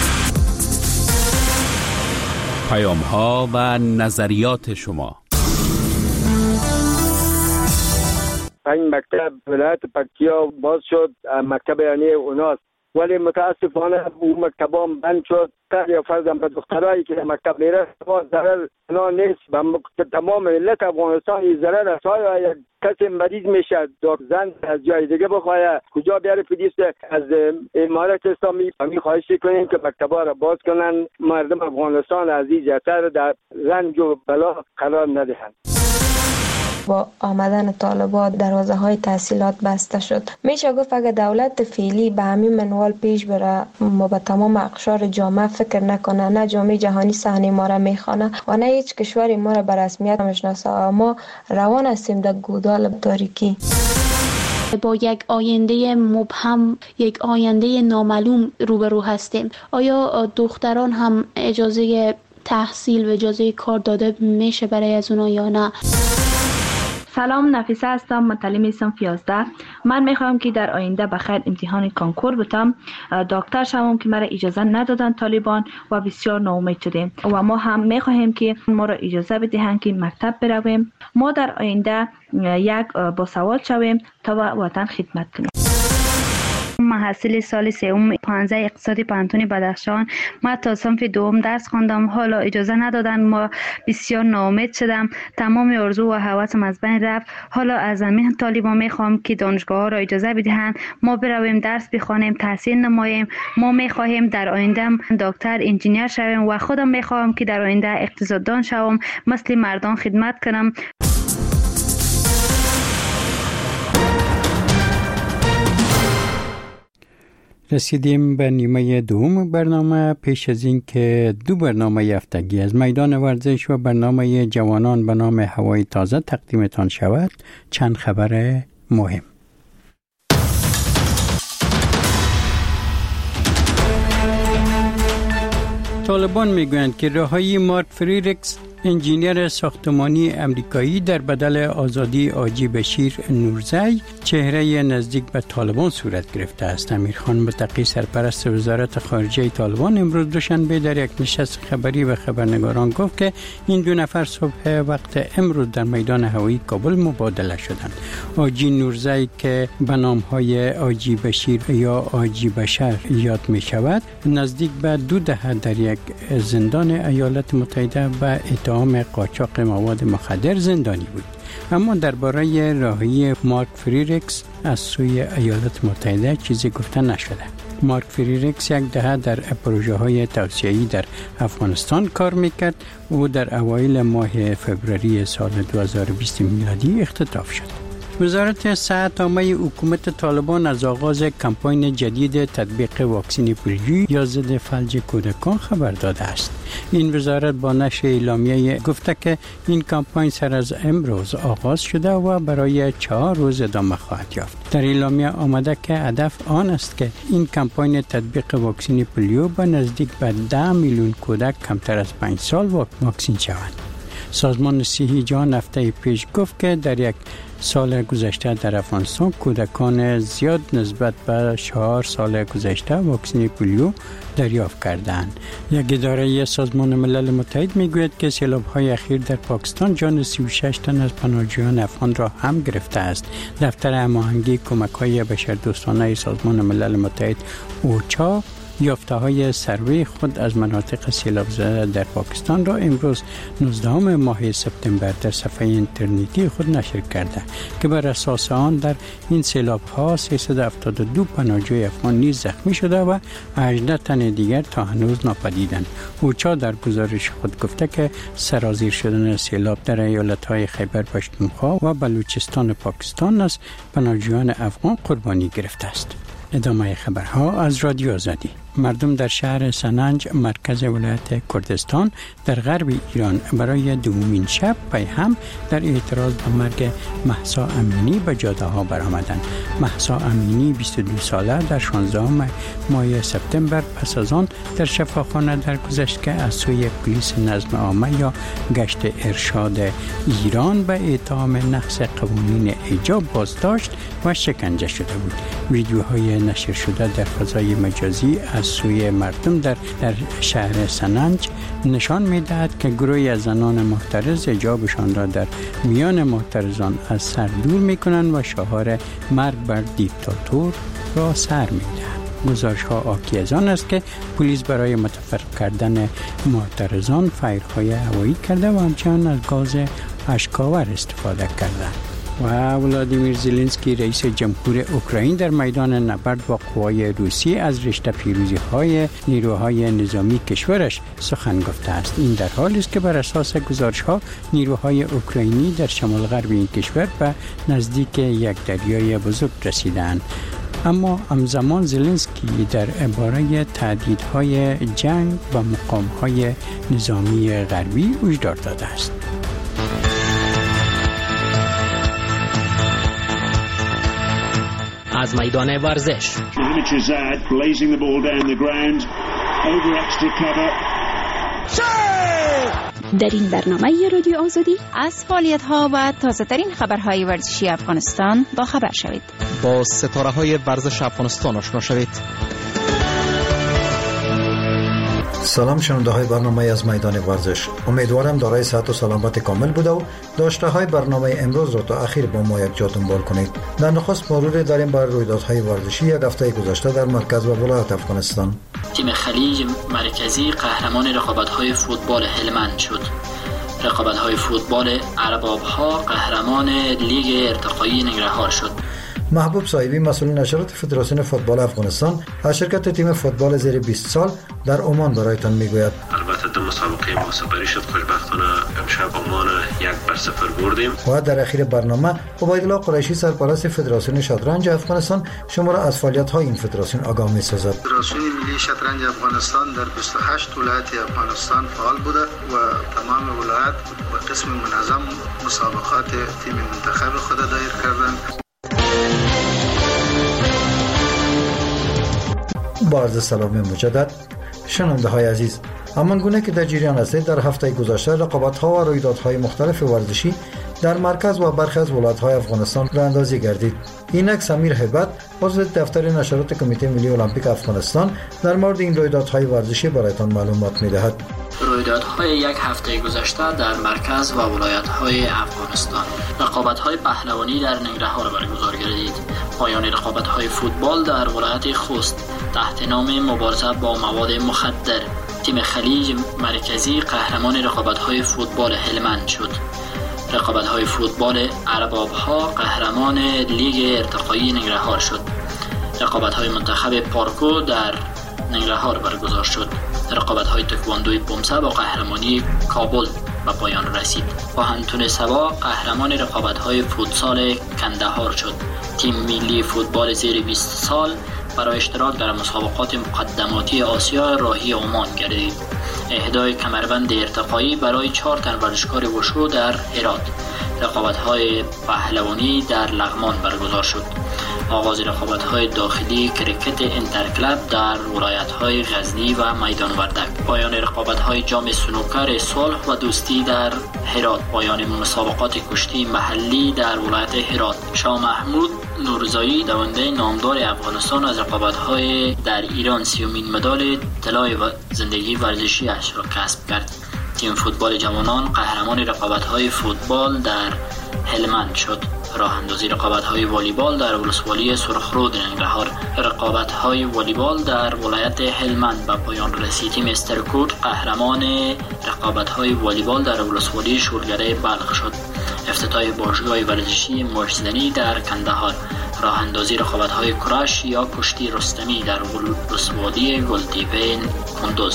پیام‌ها و نظریات شما. این مکتب ولایت پکتیا باز شد، مکتب یعنی اوناست، ولی متاسفانه اون مکتبا بند شد. یا فرضاً به دخترایی که مکتب میره ضرر نه نیست، به تمام ملت افغانستان این ضرر است. یک کسی مریض میشه زن از جای دیگه بخواه کجا بیاره پلیس؟ از امارت اسلامی همین خواهش کنیم که مکتبا را باز کنن، مردم افغانستان عزیز یتر در رنج و بلا قرار ندهند. با آمدن طالبان دروازه های تحصیلات بسته شد. میشه گفت اگر دولت فعلی به همین منوال پیش بره، ما به تمام اقشار جامعه فکر نکنه، نه جامعه جهانی صحنه ما را میخوانه و نه هیچ کشوری ما را به رسمیت میشناسه، ما روان هستیم در گودال تاریکی. با یک آینده مبهم، یک آینده نامعلوم روبرو هستیم. آیا دختران هم اجازه تحصیل و اجازه کار داده میشه برای از اونا یا نه؟ سلام، نفیسه هستم، متعلم صنف یازده من میخوام که در آینده بخیر امتحان کانکور بتم دکتر شوم که مرا اجازه ندادن طالبان و بسیار ناامید شدیم و ما هم میخواهیم که ما را اجازه بدهند که مکتب برویم. ما در آینده یک باسواد شویم تا وطن خدمت کنیم. محصل سال سوم پانزده اقتصادی پانتون بدخشان. ما تا صنف دوم درس خواندم، حالا اجازه ندادن، ما بسیار ناامید شدم، تمام آرزو و هوسم از بین رفت. حالا از همین طالبان میخوام که دانشگاه ها را اجازه بدهند ما برویم درس بخوانیم، تحصیل نماییم. ما میخواهیم در آینده دکتر انجینیر شویم و خودم میخوام که در آینده اقتصاددان شوم، مثل مردان خدمت کنم. رسیدیم به نیمه دوم برنامه. پیش از این که دو برنامه هفتگی از میدان ورزش و برنامه جوانان به نام هوای تازه تقدیمتان شود، چند خبر مهم. طالبان میگویند که رهایی مارک فریرکس، انجینیر ساختمانی امریکایی، در بدل آزادی حاجی بشیر نورزی، چهره نزدیک به طالبان صورت گرفته است. امیرخان متقی، سرپرست وزارت خارجه طالبان، امروز دوشنبه در یک نشست خبری به خبرنگاران گفت که این دو نفر صبح وقت امروز در میدان هوایی کابل مبادله شدند. حاجی نورزی که به نام‌های حاجی بشیر یا حاجی بشر یاد می شود، نزدیک به دو دهه در یک زندان ایالات متحده به اتهام قاچاق مواد مخدر زندانی بود. اما درباره رهایی مارک فریرکس از سوی ایالات متحده چیزی گفته نشده. مارک فریرکس یک دهه در پروژه های توسعه‌ای در افغانستان کار میکرد. او در اوایل ماه فوریه سال دو هزار و بیست میلادی اختطاف شد. وزارت صحت عامه حکومت طالبان از آغاز کمپاین جدید تطبیق واکسن پولیو یا ضد فلج کودکان خبر داده است. این وزارت با نشر اعلامیه گفته که این کمپاین سر از امروز آغاز شده و برای چهار روز ادامه خواهد یافت. در اعلامیه آمده که هدف آن است که این کمپاین تطبیق واکسن پولیو به نزدیک به ده میلیون کودک کمتر از پنج سال واکسن شوند. سازمان صحی جهان هفته پیش گفت که در یک سال گذشته در افغانستان کودکان زیاد نسبت به چهار سال گذشته واکسن پولیو دریافت کردند. یک اداره سازمان ملل متحد میگوید که سیلاب‌های اخیر در پاکستان جان سی و شش تن از پناهجویان افغان را هم گرفته است. دفتر هماهنگی کمک‌های بشردوستانه سازمان ملل متحد اوچا یافته‌های سروی خود از مناطق سیلاب زده در پاکستان را امروز نوزدهم ماه سپتامبر در صفحه اینترنتی خود نشر کرده که بر اساس آن در این سیلاب‌ها سیصد و هفتاد و دو پناهجوی افغان نیز زخمی شده و هجده تن دیگر تا هنوز ناپدیدند. اوچا در گزارش خود گفته که سرازیر شدن سیلاب در ایالت‌های خیبر پختونخوا و بلوچستان پاکستان از پناهجویان افغان قربانی گرفته است. ادامه خبرها از رادیو آزادی. مردم در شهر سننج مرکز ولایت کردستان در غرب ایران برای دومین شب پی هم در اعتراض به مرگ مهسا امینی به جاده ها برآمدند. مهسا امینی بیست و دو ساله در شانزدهم ماه سپتامبر پس از آن در شفاخانه درگذشت که از سوی پلیس نظم عامه یا گشت ارشاد ایران به اتهام نقض قوانین حجاب بازداشت و شکنجه شده بود. ویدیوهای نشر شده در فضای مجازی از سوی مردم در در شهر سننج نشان می‌دهد که گروهی از زنان معترض حجابشان را در میان معترضان از سر دور می‌کنند و شعار مرگ بر دیکتاتور را سر می‌دهند. گزارش‌ها حاکی از آن است که پلیس برای متفرق کردن معترضان فایرهای هوایی کرده و همچنین از گاز اشک‌آور استفاده کرده. و ولادیمیر زلنسکی رئیس جمهور اوکراین در میدان نبرد با قوای روسی از رشته پیروزی‌های نیروهای نظامی کشورش سخن گفته است. این در حالی است که بر اساس گزارش‌ها نیروهای اوکراینی در شمال غرب این کشور به نزدیک یک دریای بزرگ رسیدند. اما همزمان زلنسکی در باره تهدیدهای جنگ و مقام‌های نظامی غربی هشدار داده است. از میدان ورزش در این برنامه رادیو آزادی از فعالیت‌ها و تازه‌ترین خبرهای ورزشی افغانستان با خبر شوید. با ستاره‌های ورزش افغانستان آشنا شوید. سلام شنونده های برنامه از میدان ورزش. امیدوارم دارای صحت و سلامت کامل بوده و داشته های برنامه امروز را تا اخیر با ما یک جا دنبال کنید. در نخست مرور داریم بر رویدادهای ورزشی یک هفته گذشته در مرکز و ولایت افغانستان. تیم خلیج مرکزی قهرمان رقابت‌های فوتبال هلمند شد. رقابت‌های فوتبال ارباب‌ها قهرمان لیگ ارتقایی ننگرهار شد. محبوب صاحبی مسئول نشرات فدراسیون فوتبال افغانستان از شرکت تیم فوتبال زیر بیست سال در عمان برایتان میگوید. البته در مسابقه ما سپری شد، خوشبختانه امشب عمان یک بر صفر بردیم. و در اخیر برنامه عبیدالله قریشی سرپرست فدراسیون شطرنج افغانستان شما را از فعالیت‌های این فدراسیون آگاه می‌سازد. فدراسیون ملی شطرنج افغانستان در بیست و هشت ولایت افغانستان فعال بوده و تمام ولایت و قسم منظم مسابقات تیم منتخب خود دایر کردند. با عرض سلام مجدد شنونده های عزیز، همان گونه که در جریان هستید در هفته گذشته رقابت ها و رویدادهای مختلف ورزشی در مرکز و برخی از ولایت های افغانستان راندازی گردید. اینک سمیر هیبت عضو دفتر نشرات کمیته ملی المپیک افغانستان در مورد این رویدادهای ورزشی برایتان معلومات می‌دهد. رویدادهای یک هفته گذشته در مرکز و ولایت‌های افغانستان. رقابت‌های پهلوانی در ننگرهار برگزار گردید. پایان رقابت‌های فوتبال در ولایت خوست تحت نام مبارزه با مواد مخدر. تیم خلیج مرکزی قهرمان رقابت‌های فوتبال هلمند شد. رقابت‌های فوتبال ارباب‌ها قهرمان لیگ ارتقایی ننگرهار شد. رقابت‌های منتخب پارکو در ننگرهار برگزار شد. رقابت‌های تکواندوی پومسه با قهرمانی کابل به پایان رسید. پاهنتون سبا قهرمان رقابت‌های فوتسال کندهار شد. تیم ملی فوتبال زیر بیست سال برای اشتراک در مسابقات مقدماتی آسیا راهی عمان گردید. اهدای کمربند ارتقایی برای چهار تن ورزشکار وشو در هرات. رقابت‌های پهلوانی در لغمان برگزار شد. آغاز رقابت‌های داخلی کرکت انترکلب در ولایت‌های غزنی و میدان وردک. پایان رقابت‌های جام سنوکر صلح و دوستی در هرات. پایان مسابقات کشتی محلی در ولایت هرات. شاه محمود نورزایی دونده نامدار افغانستان از رقابت‌های در ایران سیومین مدال طلای و زندگی ورزشی اش را کسب کرد. تیم فوتبال جوانان قهرمان رقابت‌های فوتبال در هلمند شد. راه اندازی رقابت‌های والیبال در ولسوالی سرخرود ننگرهار. رقابت‌های والیبال در ولایت هلمند به پایان رسید. تیم استرکوت قهرمان رقابت‌های والیبال در ولسوالی شورگره بلخ شد. افتتاح باشگاه ورزشی مشزنی در کندهار. راه اندازی رقابت‌های کرش یا کشتی رستمی در ولسوالی گلتیپه کندوز.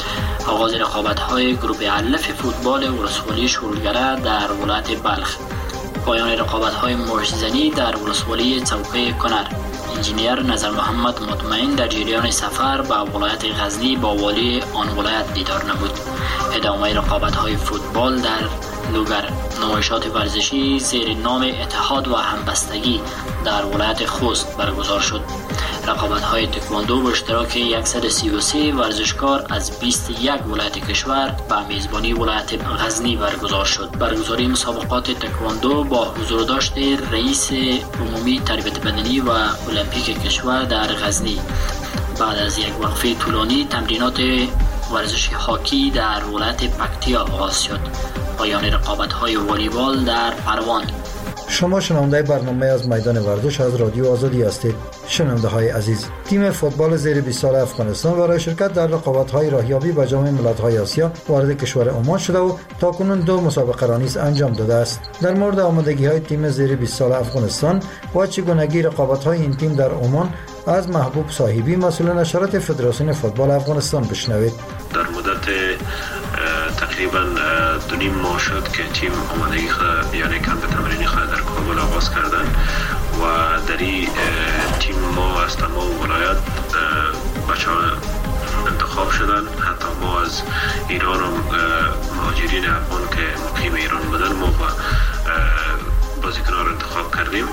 آغاز رقابت‌های گروه الف فوتبال ولسوالی شورگره در ولایت بلخ. پایان رقابت‌های موش‌زنی در ولسوالی چوکه کنر. انجینیر نظر محمد مطمئن در جریان سفر به ولایت غزنی با والی آن ولایت دیدار نمود. ادامه رقابت‌های فوتبال در لوگر. نمایشات ورزشی زیر نام اتحاد و همبستگی در ولایت خوست برگزار شد. رقابت‌های تکواندو با اشتراک صد و سی و سه ورزشکار از بیست و یک ولایت کشور به میزبانی ولایت غزنی برگزار شد. برگزاری مسابقات تکواندو با حضور داشت رئیس عمومی تربیت بدنی و المپیک کشور در غزنی. بعد از یک وقفه طولانی تمرینات ورزش هاکی در ولایت پکتیا آغاز شد. پایان رقابت‌های والیبال در پروان. شما شنونده برنامه از میدان ورزش از رادیو آزادی هستید. شنونده های عزیز، تیم فوتبال زیر بیست سال افغانستان برای شرکت در رقابت‌های راهیابی به جام ملت‌های آسیا وارد کشور عمان شده و تاکنون دو مسابقه را نیز انجام داده است. در مورد آمادگی‌های تیم زیر بیست سال افغانستان و چگونگی رقابت‌های این تیم در عمان از محبوب صاحبی مسئول نشرات فدراسیون فوتبال افغانستان بشنوید. در مدت تقریبا دو نیم ماه شد که تیم آمادگی خود یعنی کمپ تمرینی خود در کابل آغاز کردن و در این تیم ما از تمام ولایت بچه‌ها انتخاب شدن. حتی ما از ایران و مهاجرین افغان که مقیم ایران بودن ما با بازیکنان انتخاب کردیم.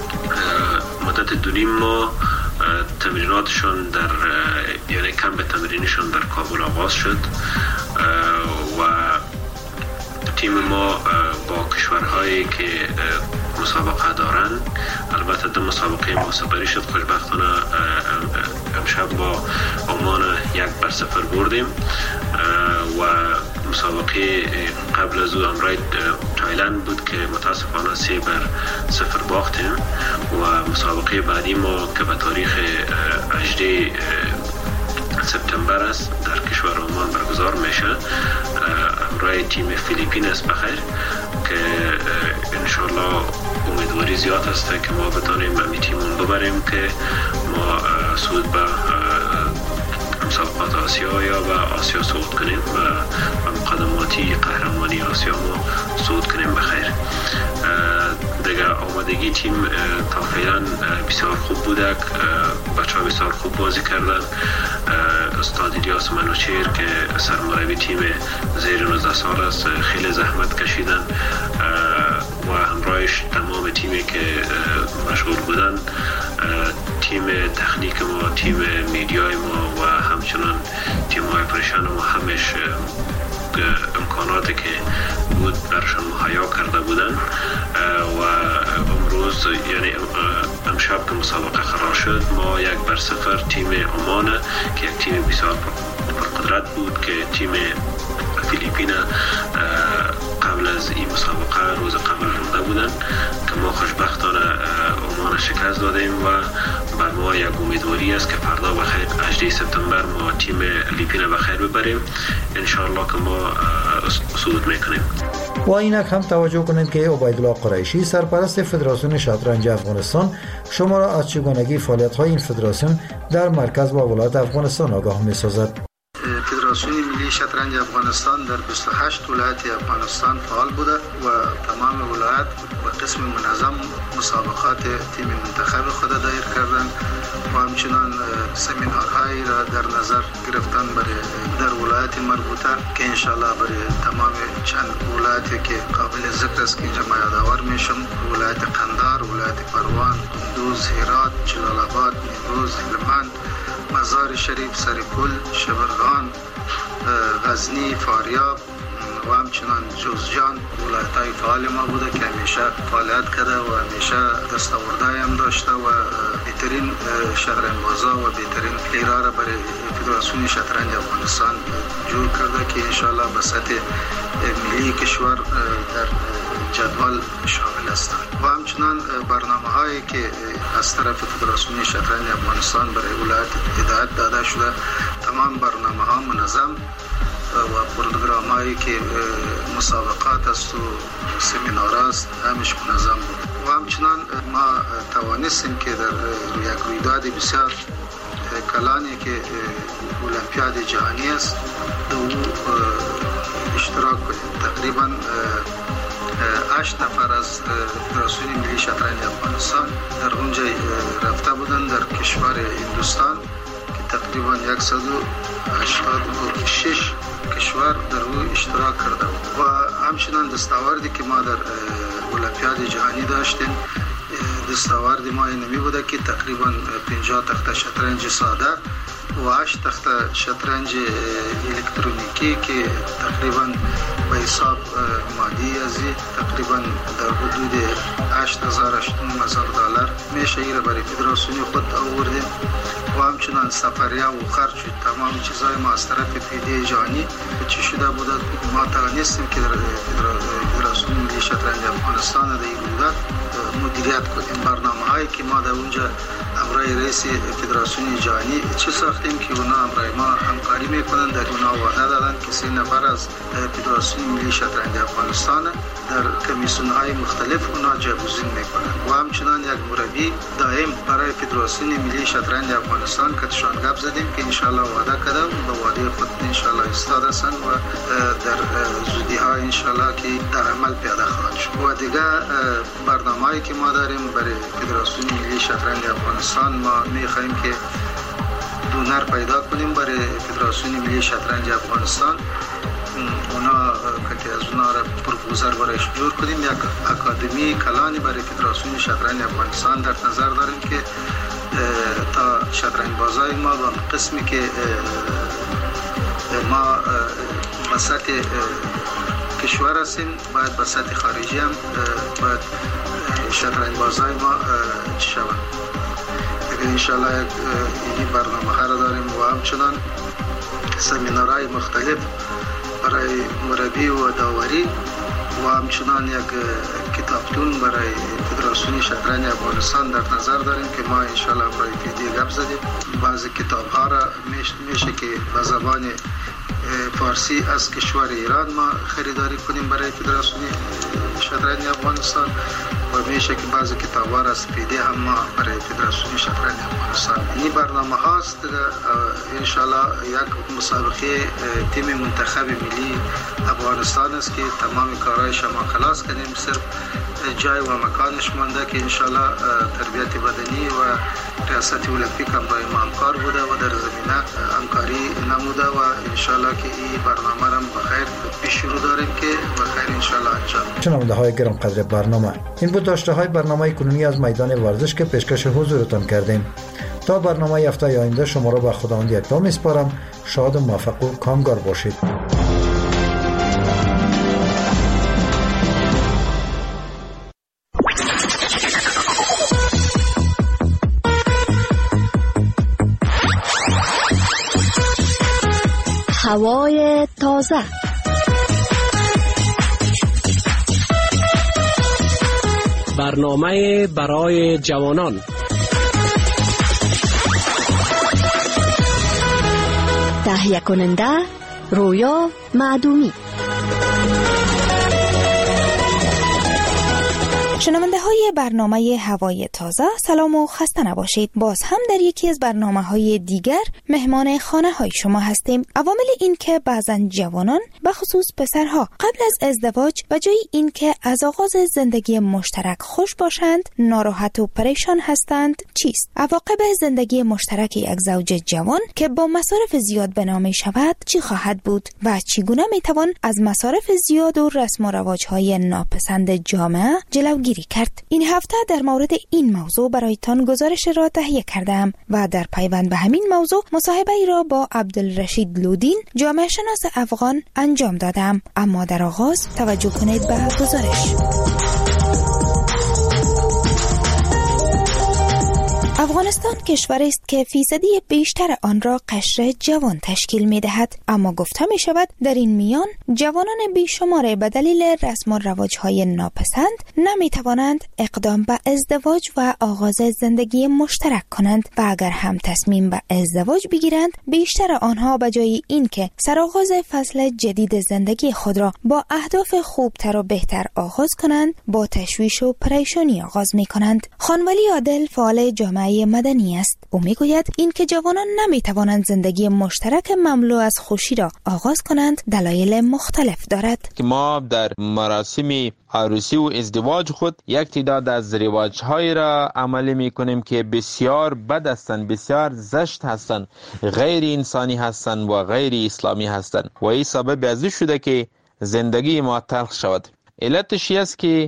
مدت دو نیم ماه تمریناتشون در یعنی کمپ تمرینیشون در کابل آغاز شد و تیم ما با کشورهایی که مسابقه دارن، البته دو مسابقه ما سپری شد، خوشبختانه امشب با عمان یک بر صفر بردیم و مسابقه قبل از او امرای تایلند بود که متاسفانه سه بر صفر باختیم و مسابقه بعدی ما که به تاریخ هجدهم سپتامبر است در کشور عمان برگزار میشه. امرای تیم فیلیپین است بخیر که انشالله امیدواری زیاد است که ما بتانیم امی تیمون ببریم که ما صعود به مسابقات آسیا یا به آسیا صعود کنیم و مقدماتی قهرمانی آسیا ما صعود کنیم بخیر. دیگه آمادگی تیم تا فعلا بسیار خوب بوده، بچه ها بسیار خوب بازی کردن. استاد الیاس منوچهر که سرمربی تیم زیر نوزده سال است خیلی زحمت کشیدن و همراهش تمام تیمی که مشغول بودن، تیم تکنیک ما، تیم میدیای ما و همچنان تیم های پریشان ما همش امکاناتی که بود برشان مهیا کرده بودن و امروز یعنی امشب که مسابقه قرار شد ما یک بر صفر تیم عمان که یک تیم بسیار پرقدرت بود که تیم فیلیپین قبل از این مسابقه روز قبل رونده بودن که ما خوشبختانه عمان شکست دادیم و بر ما یک امیدواری است که فردا بخیر هجدهم سپتامبر ما تیم فیلیپین بخیر ببریم انشاءالله که ما صعود میکنیم. و اینک هم توجه کنید که عبیدالله قریشی سرپرست فدراسیون شطرنج افغانستان شما را از چگونگی فعالیت‌های این فدراسیون در مرکز و ولایت افغانستان آگاه می‌سازد. فدراسیون ملی شطرنج افغانستان در بیست و هشت ولایت افغانستان فعال بوده و تمام ولایت و قسم منظم مسابقات تیم منتخب خود دایر کردن و همچنان سمینارهایی را در نظر گرفتن برای در ولایت مربوطه که انشالله برای تمام چند ولایتی که قابل ذکر است که اینجا ما یادآور میشم: ولایت قندهار، ولایت پروان، کندوز، هرات، جلال آباد، نیمروز، هلمند، مزار شریف، سرپل، شبرغان، غزنی، فاریاب و همچنان جوزجان ولایت‌های فعال ما بوده که همیشه فعالیت کرده و همیشه دستاوردهای هم داشته و بهترین شطرنج‌بازا و بهترین پلیرها را برای فدراسیون شطرنج افغانستان جور کرده که انشاءالله به سطح ملی کشور در جدول شامل هستند و همچنان برنامه‌هایی که از طرف فدراسیون شطرنج افغانستان برای ولایت هدایت داده شده، تمام برنامه‌ها منظم و پروگرام‌هایی که مسابقات است و سمینار است همش منظم بود و همچنان ما توانستیم که در یک رویداد بسیار کلانی که المپیاد جهانی است دو اشتراک کنیم. تقریبا هشت نفر از فدراسیون ملی شطرنج افغانستان در اونجا رفته بودن در کشور هندوستان که تقریبا صد و هشتاد و شش کشور در او اشتراک کرده و همچنان دستاوردی که ما در المپیاد جهانی داشتیم، دستاورد ما اینمی بوده که تقریبا پنجاه تخته شطرنج ساده و هشت تخته شطرنج الکترونیکی که تقریبا به حساب مادی ازی تقریبا در حدود هشت هزار هشت هزار دلار میشه ایره برای فدراسیون خود آوردیم و همچنان سفریه و خرچ تمام چیزای ما از طرف فیده جهانی چی شده بوده. ما توانستیم که در فدراسیون ملی شطرنج افغانستان در این رویداد مدیریت کنیم. برنامه هایی که ما در اونجا امرای رئیس فدراسیون جهانی چه ساختیم که اونا امرای ما همکاری میکنن، در اونا وعده دادن که سه نفر از فدراسیون ملی شطرنج افغانستان در کمیسیون های مختلف اونا جایگزین میکنن و همچنان یک مربی دائم برای فدراسیون ملی شطرنج افغانستان که تشان گپ زدیم که انشالله وعده کردم به وعده خود انشالله ایستاده هستن و در زودی ها انشالله که در عمل پیاده خواهد شد. و دیگه برنامه‌ای که ما داریم برای فدراسیون ملی شطرنج افغانستان، ما میخواهیم که دونر پیدا کنیم برای فدراسیون ملی شطرنج افغانستان، اونا که از اونا را پروپوزر برایش جور کنیم. یک اکادمی کلانی برای فدراسیون شطرنج افغانستان در نظر داریم که تا شطرنج بازای ما و قسمی که ما وسط کشور هستیم، باید به سطح خارجی هم باید شطرنج بازای ما شود. دیگه انشالله این برنامه ها را داریم و همچنان سمینارهای مختلف برای مربی و داوری و همچنان یک کتابتون برای فدراسیون شطرنج افغانستان در نظر داریم که ما انشالله برای پیدی گپ زدیم. بعضی کتاب ها را میشه که به زبان فارسی از کشور ایران ما خریداری کنیم برای فدراسیون شطرنج افغانستان و میشه که بعضی کتاب ها را از پیدی هم ما برای فدراسیون شطرنج افغانستان. این برنامه هاست انشالله یک مسابقه تیم منتخب ملی افغانستان است که تمام کارهایش ما خلاص کنیم، صرف جای و مکانش مانده که انشالله تربیت بدنی و ریاست المپیک هم با ما همکار بوده و در زمینه همکاری نموده و انشالله که این برنامه را بخیر پیش رو داریم که بخیر انشالله انجام. شنونده های گرم قدر برنامه، این بود داشته های برنامه کنونی از میدان ورزش که پیشکش حضورتان کردیم. تا برنامه هفته آینده شما را به خداوند یکتا میسپارم. شاد و موفق و کامگار باشید. هوای تازه، برنامه برای جوانان، تهیه کننده رویا معدومی. شنونده های برنامه هوای تازه، سلام و خسته نباشید. باز هم در یکی از برنامه های دیگر مهمان خانه های شما هستیم. عوامل این که بعضن جوانان به خصوص پسرها قبل از ازدواج به جای این که از آغاز زندگی مشترک خوش باشند ناراحت و پریشان هستند چیست؟ عواقب زندگی مشترک یک زوج جوان که با مصارف زیاد به نام شود چی خواهد بود و چگونه می توان از مصارف زیاد و رسم و رواج های ناپسند جامعه جلوگیری کرد؟ این هفته در مورد این موضوع برایتان گزارش را تهیه کردم و در پیوند به همین موضوع مصاحبه ای را با عبدالرشید لودین، جامعه شناس افغان انجام دادم. اما در آغاز توجه کنید به گزارش. افغانستان کشوری است که فیصدی بیشتر آن را قشر جوان تشکیل می دهد، اما گفته می شود در این میان جوانان بیشمار به دلیل رسم و رواج‌های ناپسند نمی توانند اقدام به ازدواج و آغاز زندگی مشترک کنند و اگر هم تصمیم به ازدواج بگیرند بیشتر آنها به جای اینکه سرآغاز فصل جدید زندگی خود را با اهداف خوبتر و بهتر آغاز کنند با تشویش و پریشانی آغاز می کنند. خانولی عادل فعال جامعه مدنی است. او میگوید این که جوانان نمیتوانند زندگی مشترک مملو از خوشی را آغاز کنند دلایل مختلف دارد. که ما در مراسم عروسی و ازدواج خود یک تعداد از رواج‌های را عملی میکنیم که بسیار بد هستند، بسیار زشت هستند، غیر انسانی هستند و غیر اسلامی هستند و این سبب از شده که زندگی ما تلخ شود. علتش است که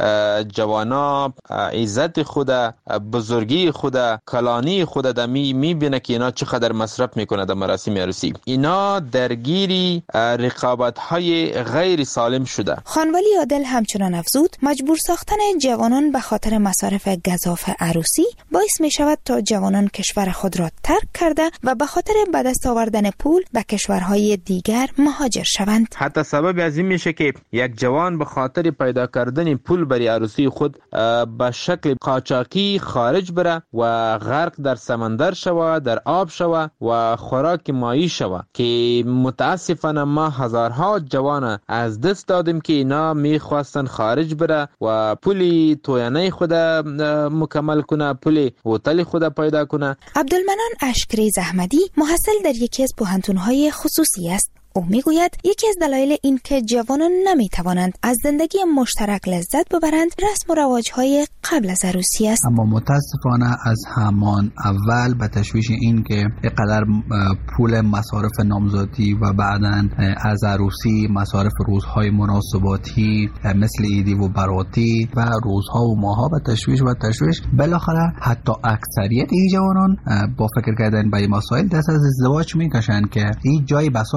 جوانا عزت خود، بزرگی خود، کلانی خود در می میبینه که اینا چقدر مصرف میکنه در مراسم عروسی. اینا درگیری رقابت های غیر سالم شده. خانولی عادل همچنان افزود مجبور ساختن جوانان به خاطر مصارف گزاف عروسی باعث می شود تا جوانان کشور خود را ترک کرده و به خاطر به دست آوردن پول به کشورهای دیگر مهاجر شوند. حتی سبب از این میشه که یک جوان به خاطر پیدا کردن پول برای عروسی خود به شکل قاچاقی خارج بره و غرق در سمندر شوه، در آب شوه و خوراک مایی شوه که متاسفانه ما هزارها جوان از دست دادیم که اینا میخواستن خارج بره و پولی توینه خود مکمل کنه، پولی هتل خود پیدا کنه. عبدالمنان اشکریز احمدی محصل در یکی از پوهنتون‌های خصوصی است. او میگوید یکی از دلایل این که جوانان نمیتوانند از زندگی مشترک لذت ببرند رسم و رواج‌های قبل از عروسی است. اما متاسفانه از همان اول به تشویش این که اینقدر پول مصارف نامزادی و بعداً از عروسی مصارف روزهای مناسباتی مثل عیدی و براتی و روزها و ماها به تشویش و تشویش بالاخره حتی اکثریت این جوانان با فکر کردن به این مسائل دست از ازدواج میکشند که این جای بسا ناراحت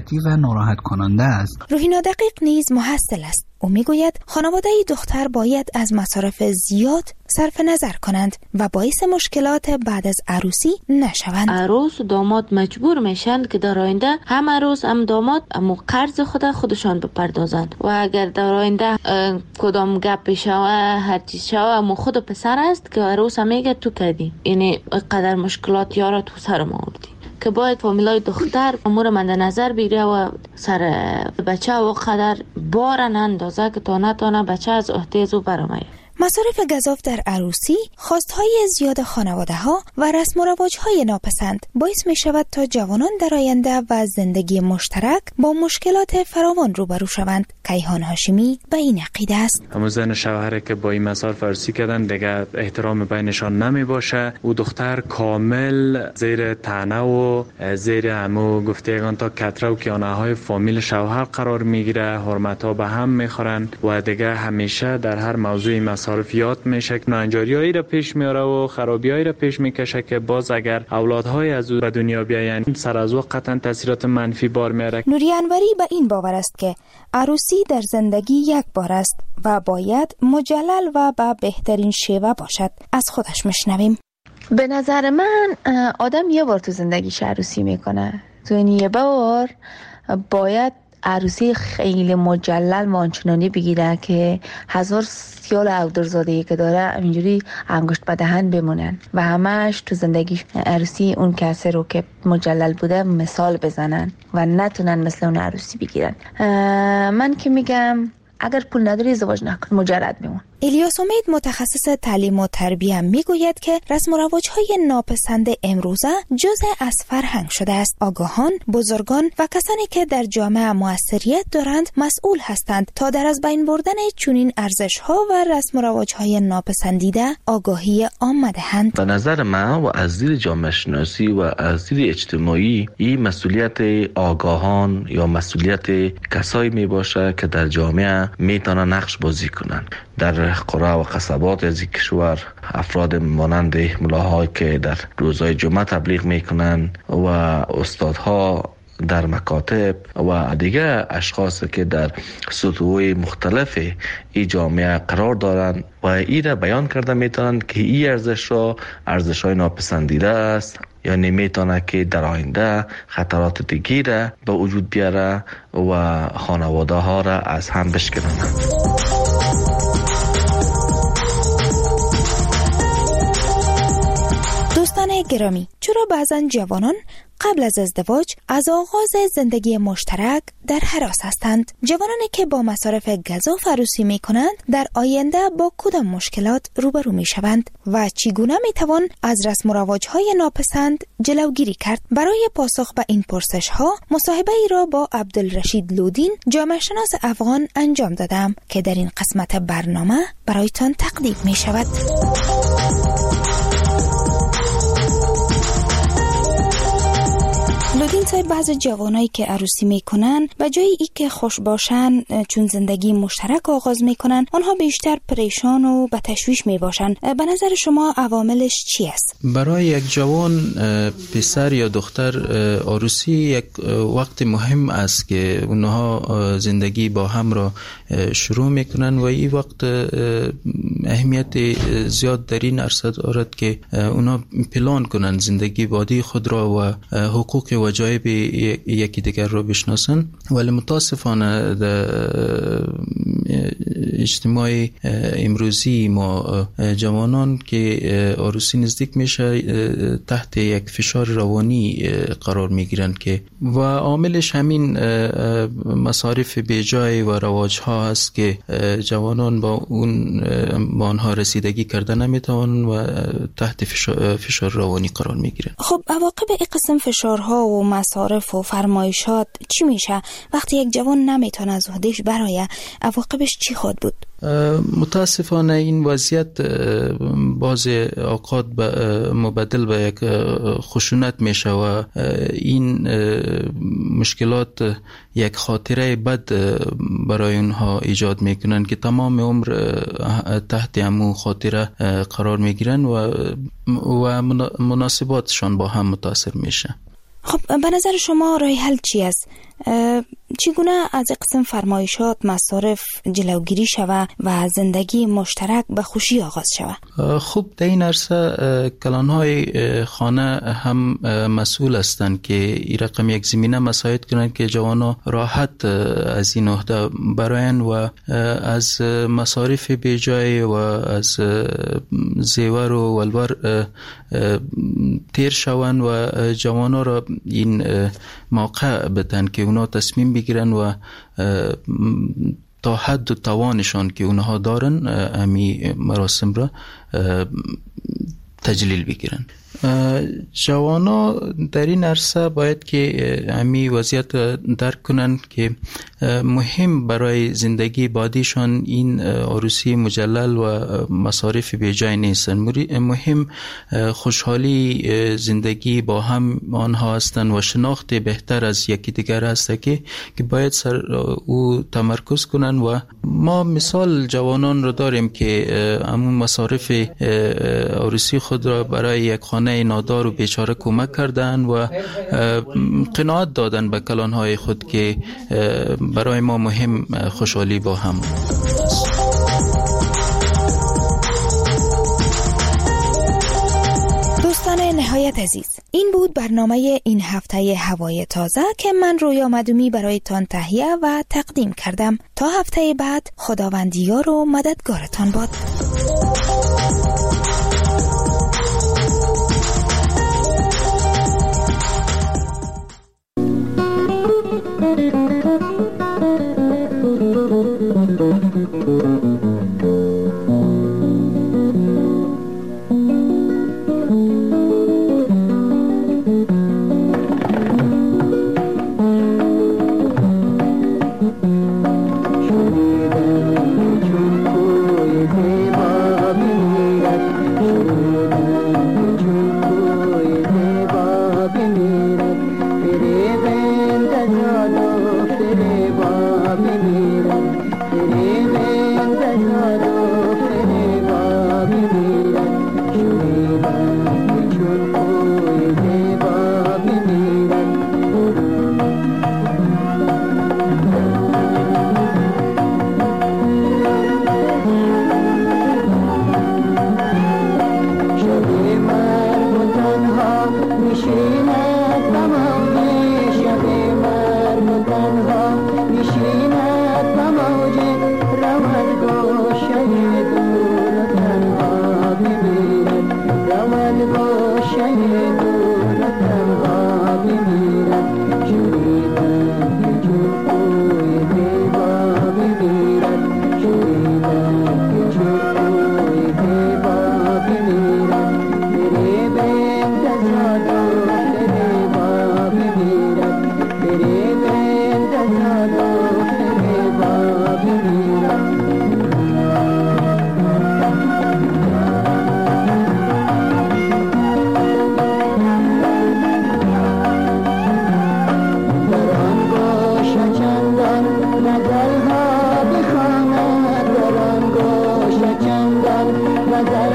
اذیتی و ناراحت کننده است. روحینا دقیق نیز محصل است. او میگوید خانواده دختر باید از مصارف زیاد صرف نظر کنند و باعث مشکلات بعد از عروسی نشوند. عروس و داماد مجبور میشند که در آینده هم عروس هم داماد امو قرض خود خودشان بپردازند و اگر در آینده کدام گپ شوه هر چیز شوه امو خود پسر است که عروس هم میگه تو کردی، یعنی قدر مشکلات یارا تو سر ما آوردی، که باید فامیلای دختر امور مند نظر بگیره و سر بچه و قدر بار نندازه که تا نتانه بچه از عهده او برآمده. مصارف گزاف در عروسی، خواستهای زیاد خانواده ها و رسم و رواج های ناپسند باعث می شود تا جوانان در آینده و زندگی مشترک با مشکلات فراوان روبرو شوند. کیهان هاشمی به این عقیده است. همون زن و شوهر که با این مصارف عروسی کردن دیگه احترام بینشان نمی باشه، او دختر کامل زیر طعنه و زیر همو گفتگان تا کتره و کیانه های فامیل شوهر قرار میگیره، حرمت ها به هم میخورن و دیگه همیشه در هر موضوعی مصارفیات میشه که ناانجاریایی را پیش میاره و خرابیایی را پیش میکشه که باز اگر اولادهای از او به دنیا بیاین سر از او قطعا تاثیرات منفی بار میاره. نوری انوری به این باور است که عروسی در زندگی یک بار است و باید مجلل و به بهترین شیوه باشد. از خودش میشنویم. به نظر من آدم یه بار تو زندگیش عروسی میکنه، تو این یه بار باید عروسی خیلی مجلل مانچنانی بگیره که هزار سیال اودرزادهی که داره اینجوری انگشت به دهن بمونن و همش تو زندگی عروسی اون کسی رو که مجلل بوده مثال بزنن و نتونن مثل اون عروسی بگیرن. من که میگم اگر پول نداری ازدواج نکن، مجرد بمون. الیاس امید متخصص تعلیم و تربیه میگوید که رسم و رواج‌های ناپسند امروزه جزء از فرهنگ شده است. آگاهان، بزرگان و کسانی که در جامعه موثریت دارند مسئول هستند تا در از بین بردن چنین ارزش‌ها و رسم و رواج‌های ناپسندیده آگاهی عامه دهند. به نظر من و از دید جامعه شناسی و از دید اجتماعی این مسئولیت آگاهان یا مسئولیت کسایی میباشه که در جامعه میتونن نقش بازی کنن. در قرى و قصبات از کشور افراد مانند ملاهایی که در روزهای جمعه تبلیغ میکنن و استادها در مکاتب و دیگه اشخاص که در سطوح مختلف ای جامعه قرار دارند و ای را بیان کرده میتونن که ای ارزش را ارزش های ناپسندیده است، یعنی میتونه که در آینده خطرات دیگی را به وجود بیاره و خانواده ها را از هم بشکنند. دوستان گرامی، چرا بعضن جوانان قبل از ازدواج از آغاز زندگی مشترک در هراس هستند؟ جوانانی که با مصارف گزاف عروسی می کنند در آینده با کدام مشکلات روبرو می شوند و چگونه می توان از رسم و رواج های ناپسند جلوگیری کرد؟ برای پاسخ به این پرسش ها مصاحبه ای را با عبدالرشید لودین، جامعه شناس افغان انجام دادم که در این قسمت برنامه برایتان تقدیم می شود. لودین صاحب، بعض جوانایی که عروسی میکنن و جایی ای که خوش باشن چون زندگی مشترک آغاز میکنن آنها بیشتر پریشان و به تشویش میباشن. به نظر شما عواملش چی است؟ برای یک جوان پسر یا دختر عروسی یک وقت مهم است که اونها زندگی با هم را شروع میکنن و این وقت اهمیت زیاد در این عرصه دارد که اونها پلان کنن زندگی بعدی خود را و حقوق و جایب یکی دیگر را بشناسن. ولی متاسفانه در اجتماع امروزی ما جوانان که عروسی نزدیک میشه تحت یک فشار روانی قرار میگیرند که و عاملش همین مصارف بیجای و رواج ها هست که جوانان با اون با آنها رسیدگی کرده نمیتوانند و تحت فشار, فشار روانی قرار میگیرند. خب عواقب این قسم فشارها و مصارف و فرمایشات چی میشه وقتی یک جوان نمیتونه از عهدهش برآید؟ عواقبش چی خواهد بود؟ متاسفانه این وضعیت بعض اوقات مبدل به یک خشونت میشه و این مشکلات یک خاطره بد برای اونها ایجاد میکنن که تمام عمر تحت همون خاطره قرار میگیرن و و مناسباتشان با هم متاثر میشه. خب به نظر شما راه حل چی است؟ چگونه از قسم فرمایشات مصارف جلوگیری شود و زندگی مشترک به خوشی آغاز شود؟ خب در این عرصه کلانهای خانه هم مسئول هستند که این رقم یک زمینه مساعد کنند که جوانا راحت از این عهده براین و از مصارف بیجای و از زیور و ولور تیر شوند و جوانا را این موقع بدن که اونا تصمیم بگیرن و تا حد و توانشان که اونها دارن امی مراسم را تجلیل بگیرن. جوانا در این عرصه باید که امی وضعیت درک کنن که مهم برای زندگی بعدیشان این عروسی مجلل و مصارف بیجای نیستن. مهم خوشحالی زندگی با هم آنها هستند و شناخت بهتر از یکی دیگر هست که که باید سر او تمرکز کنن و ما مثال جوانان رو داریم که همون مصارف عروسی خود را برای یک خانه نادار و بیچاره کمک کردن و قناعت دادن به کلانهای خود که برای ما مهم خوشحالی با هم. دوستان نهایت عزیز، این بود برنامه این هفته هوای تازه که من رویا مدومی برای تان تهیه و تقدیم کردم. تا هفته بعد خداوندیار و مددگارتان باد. نظر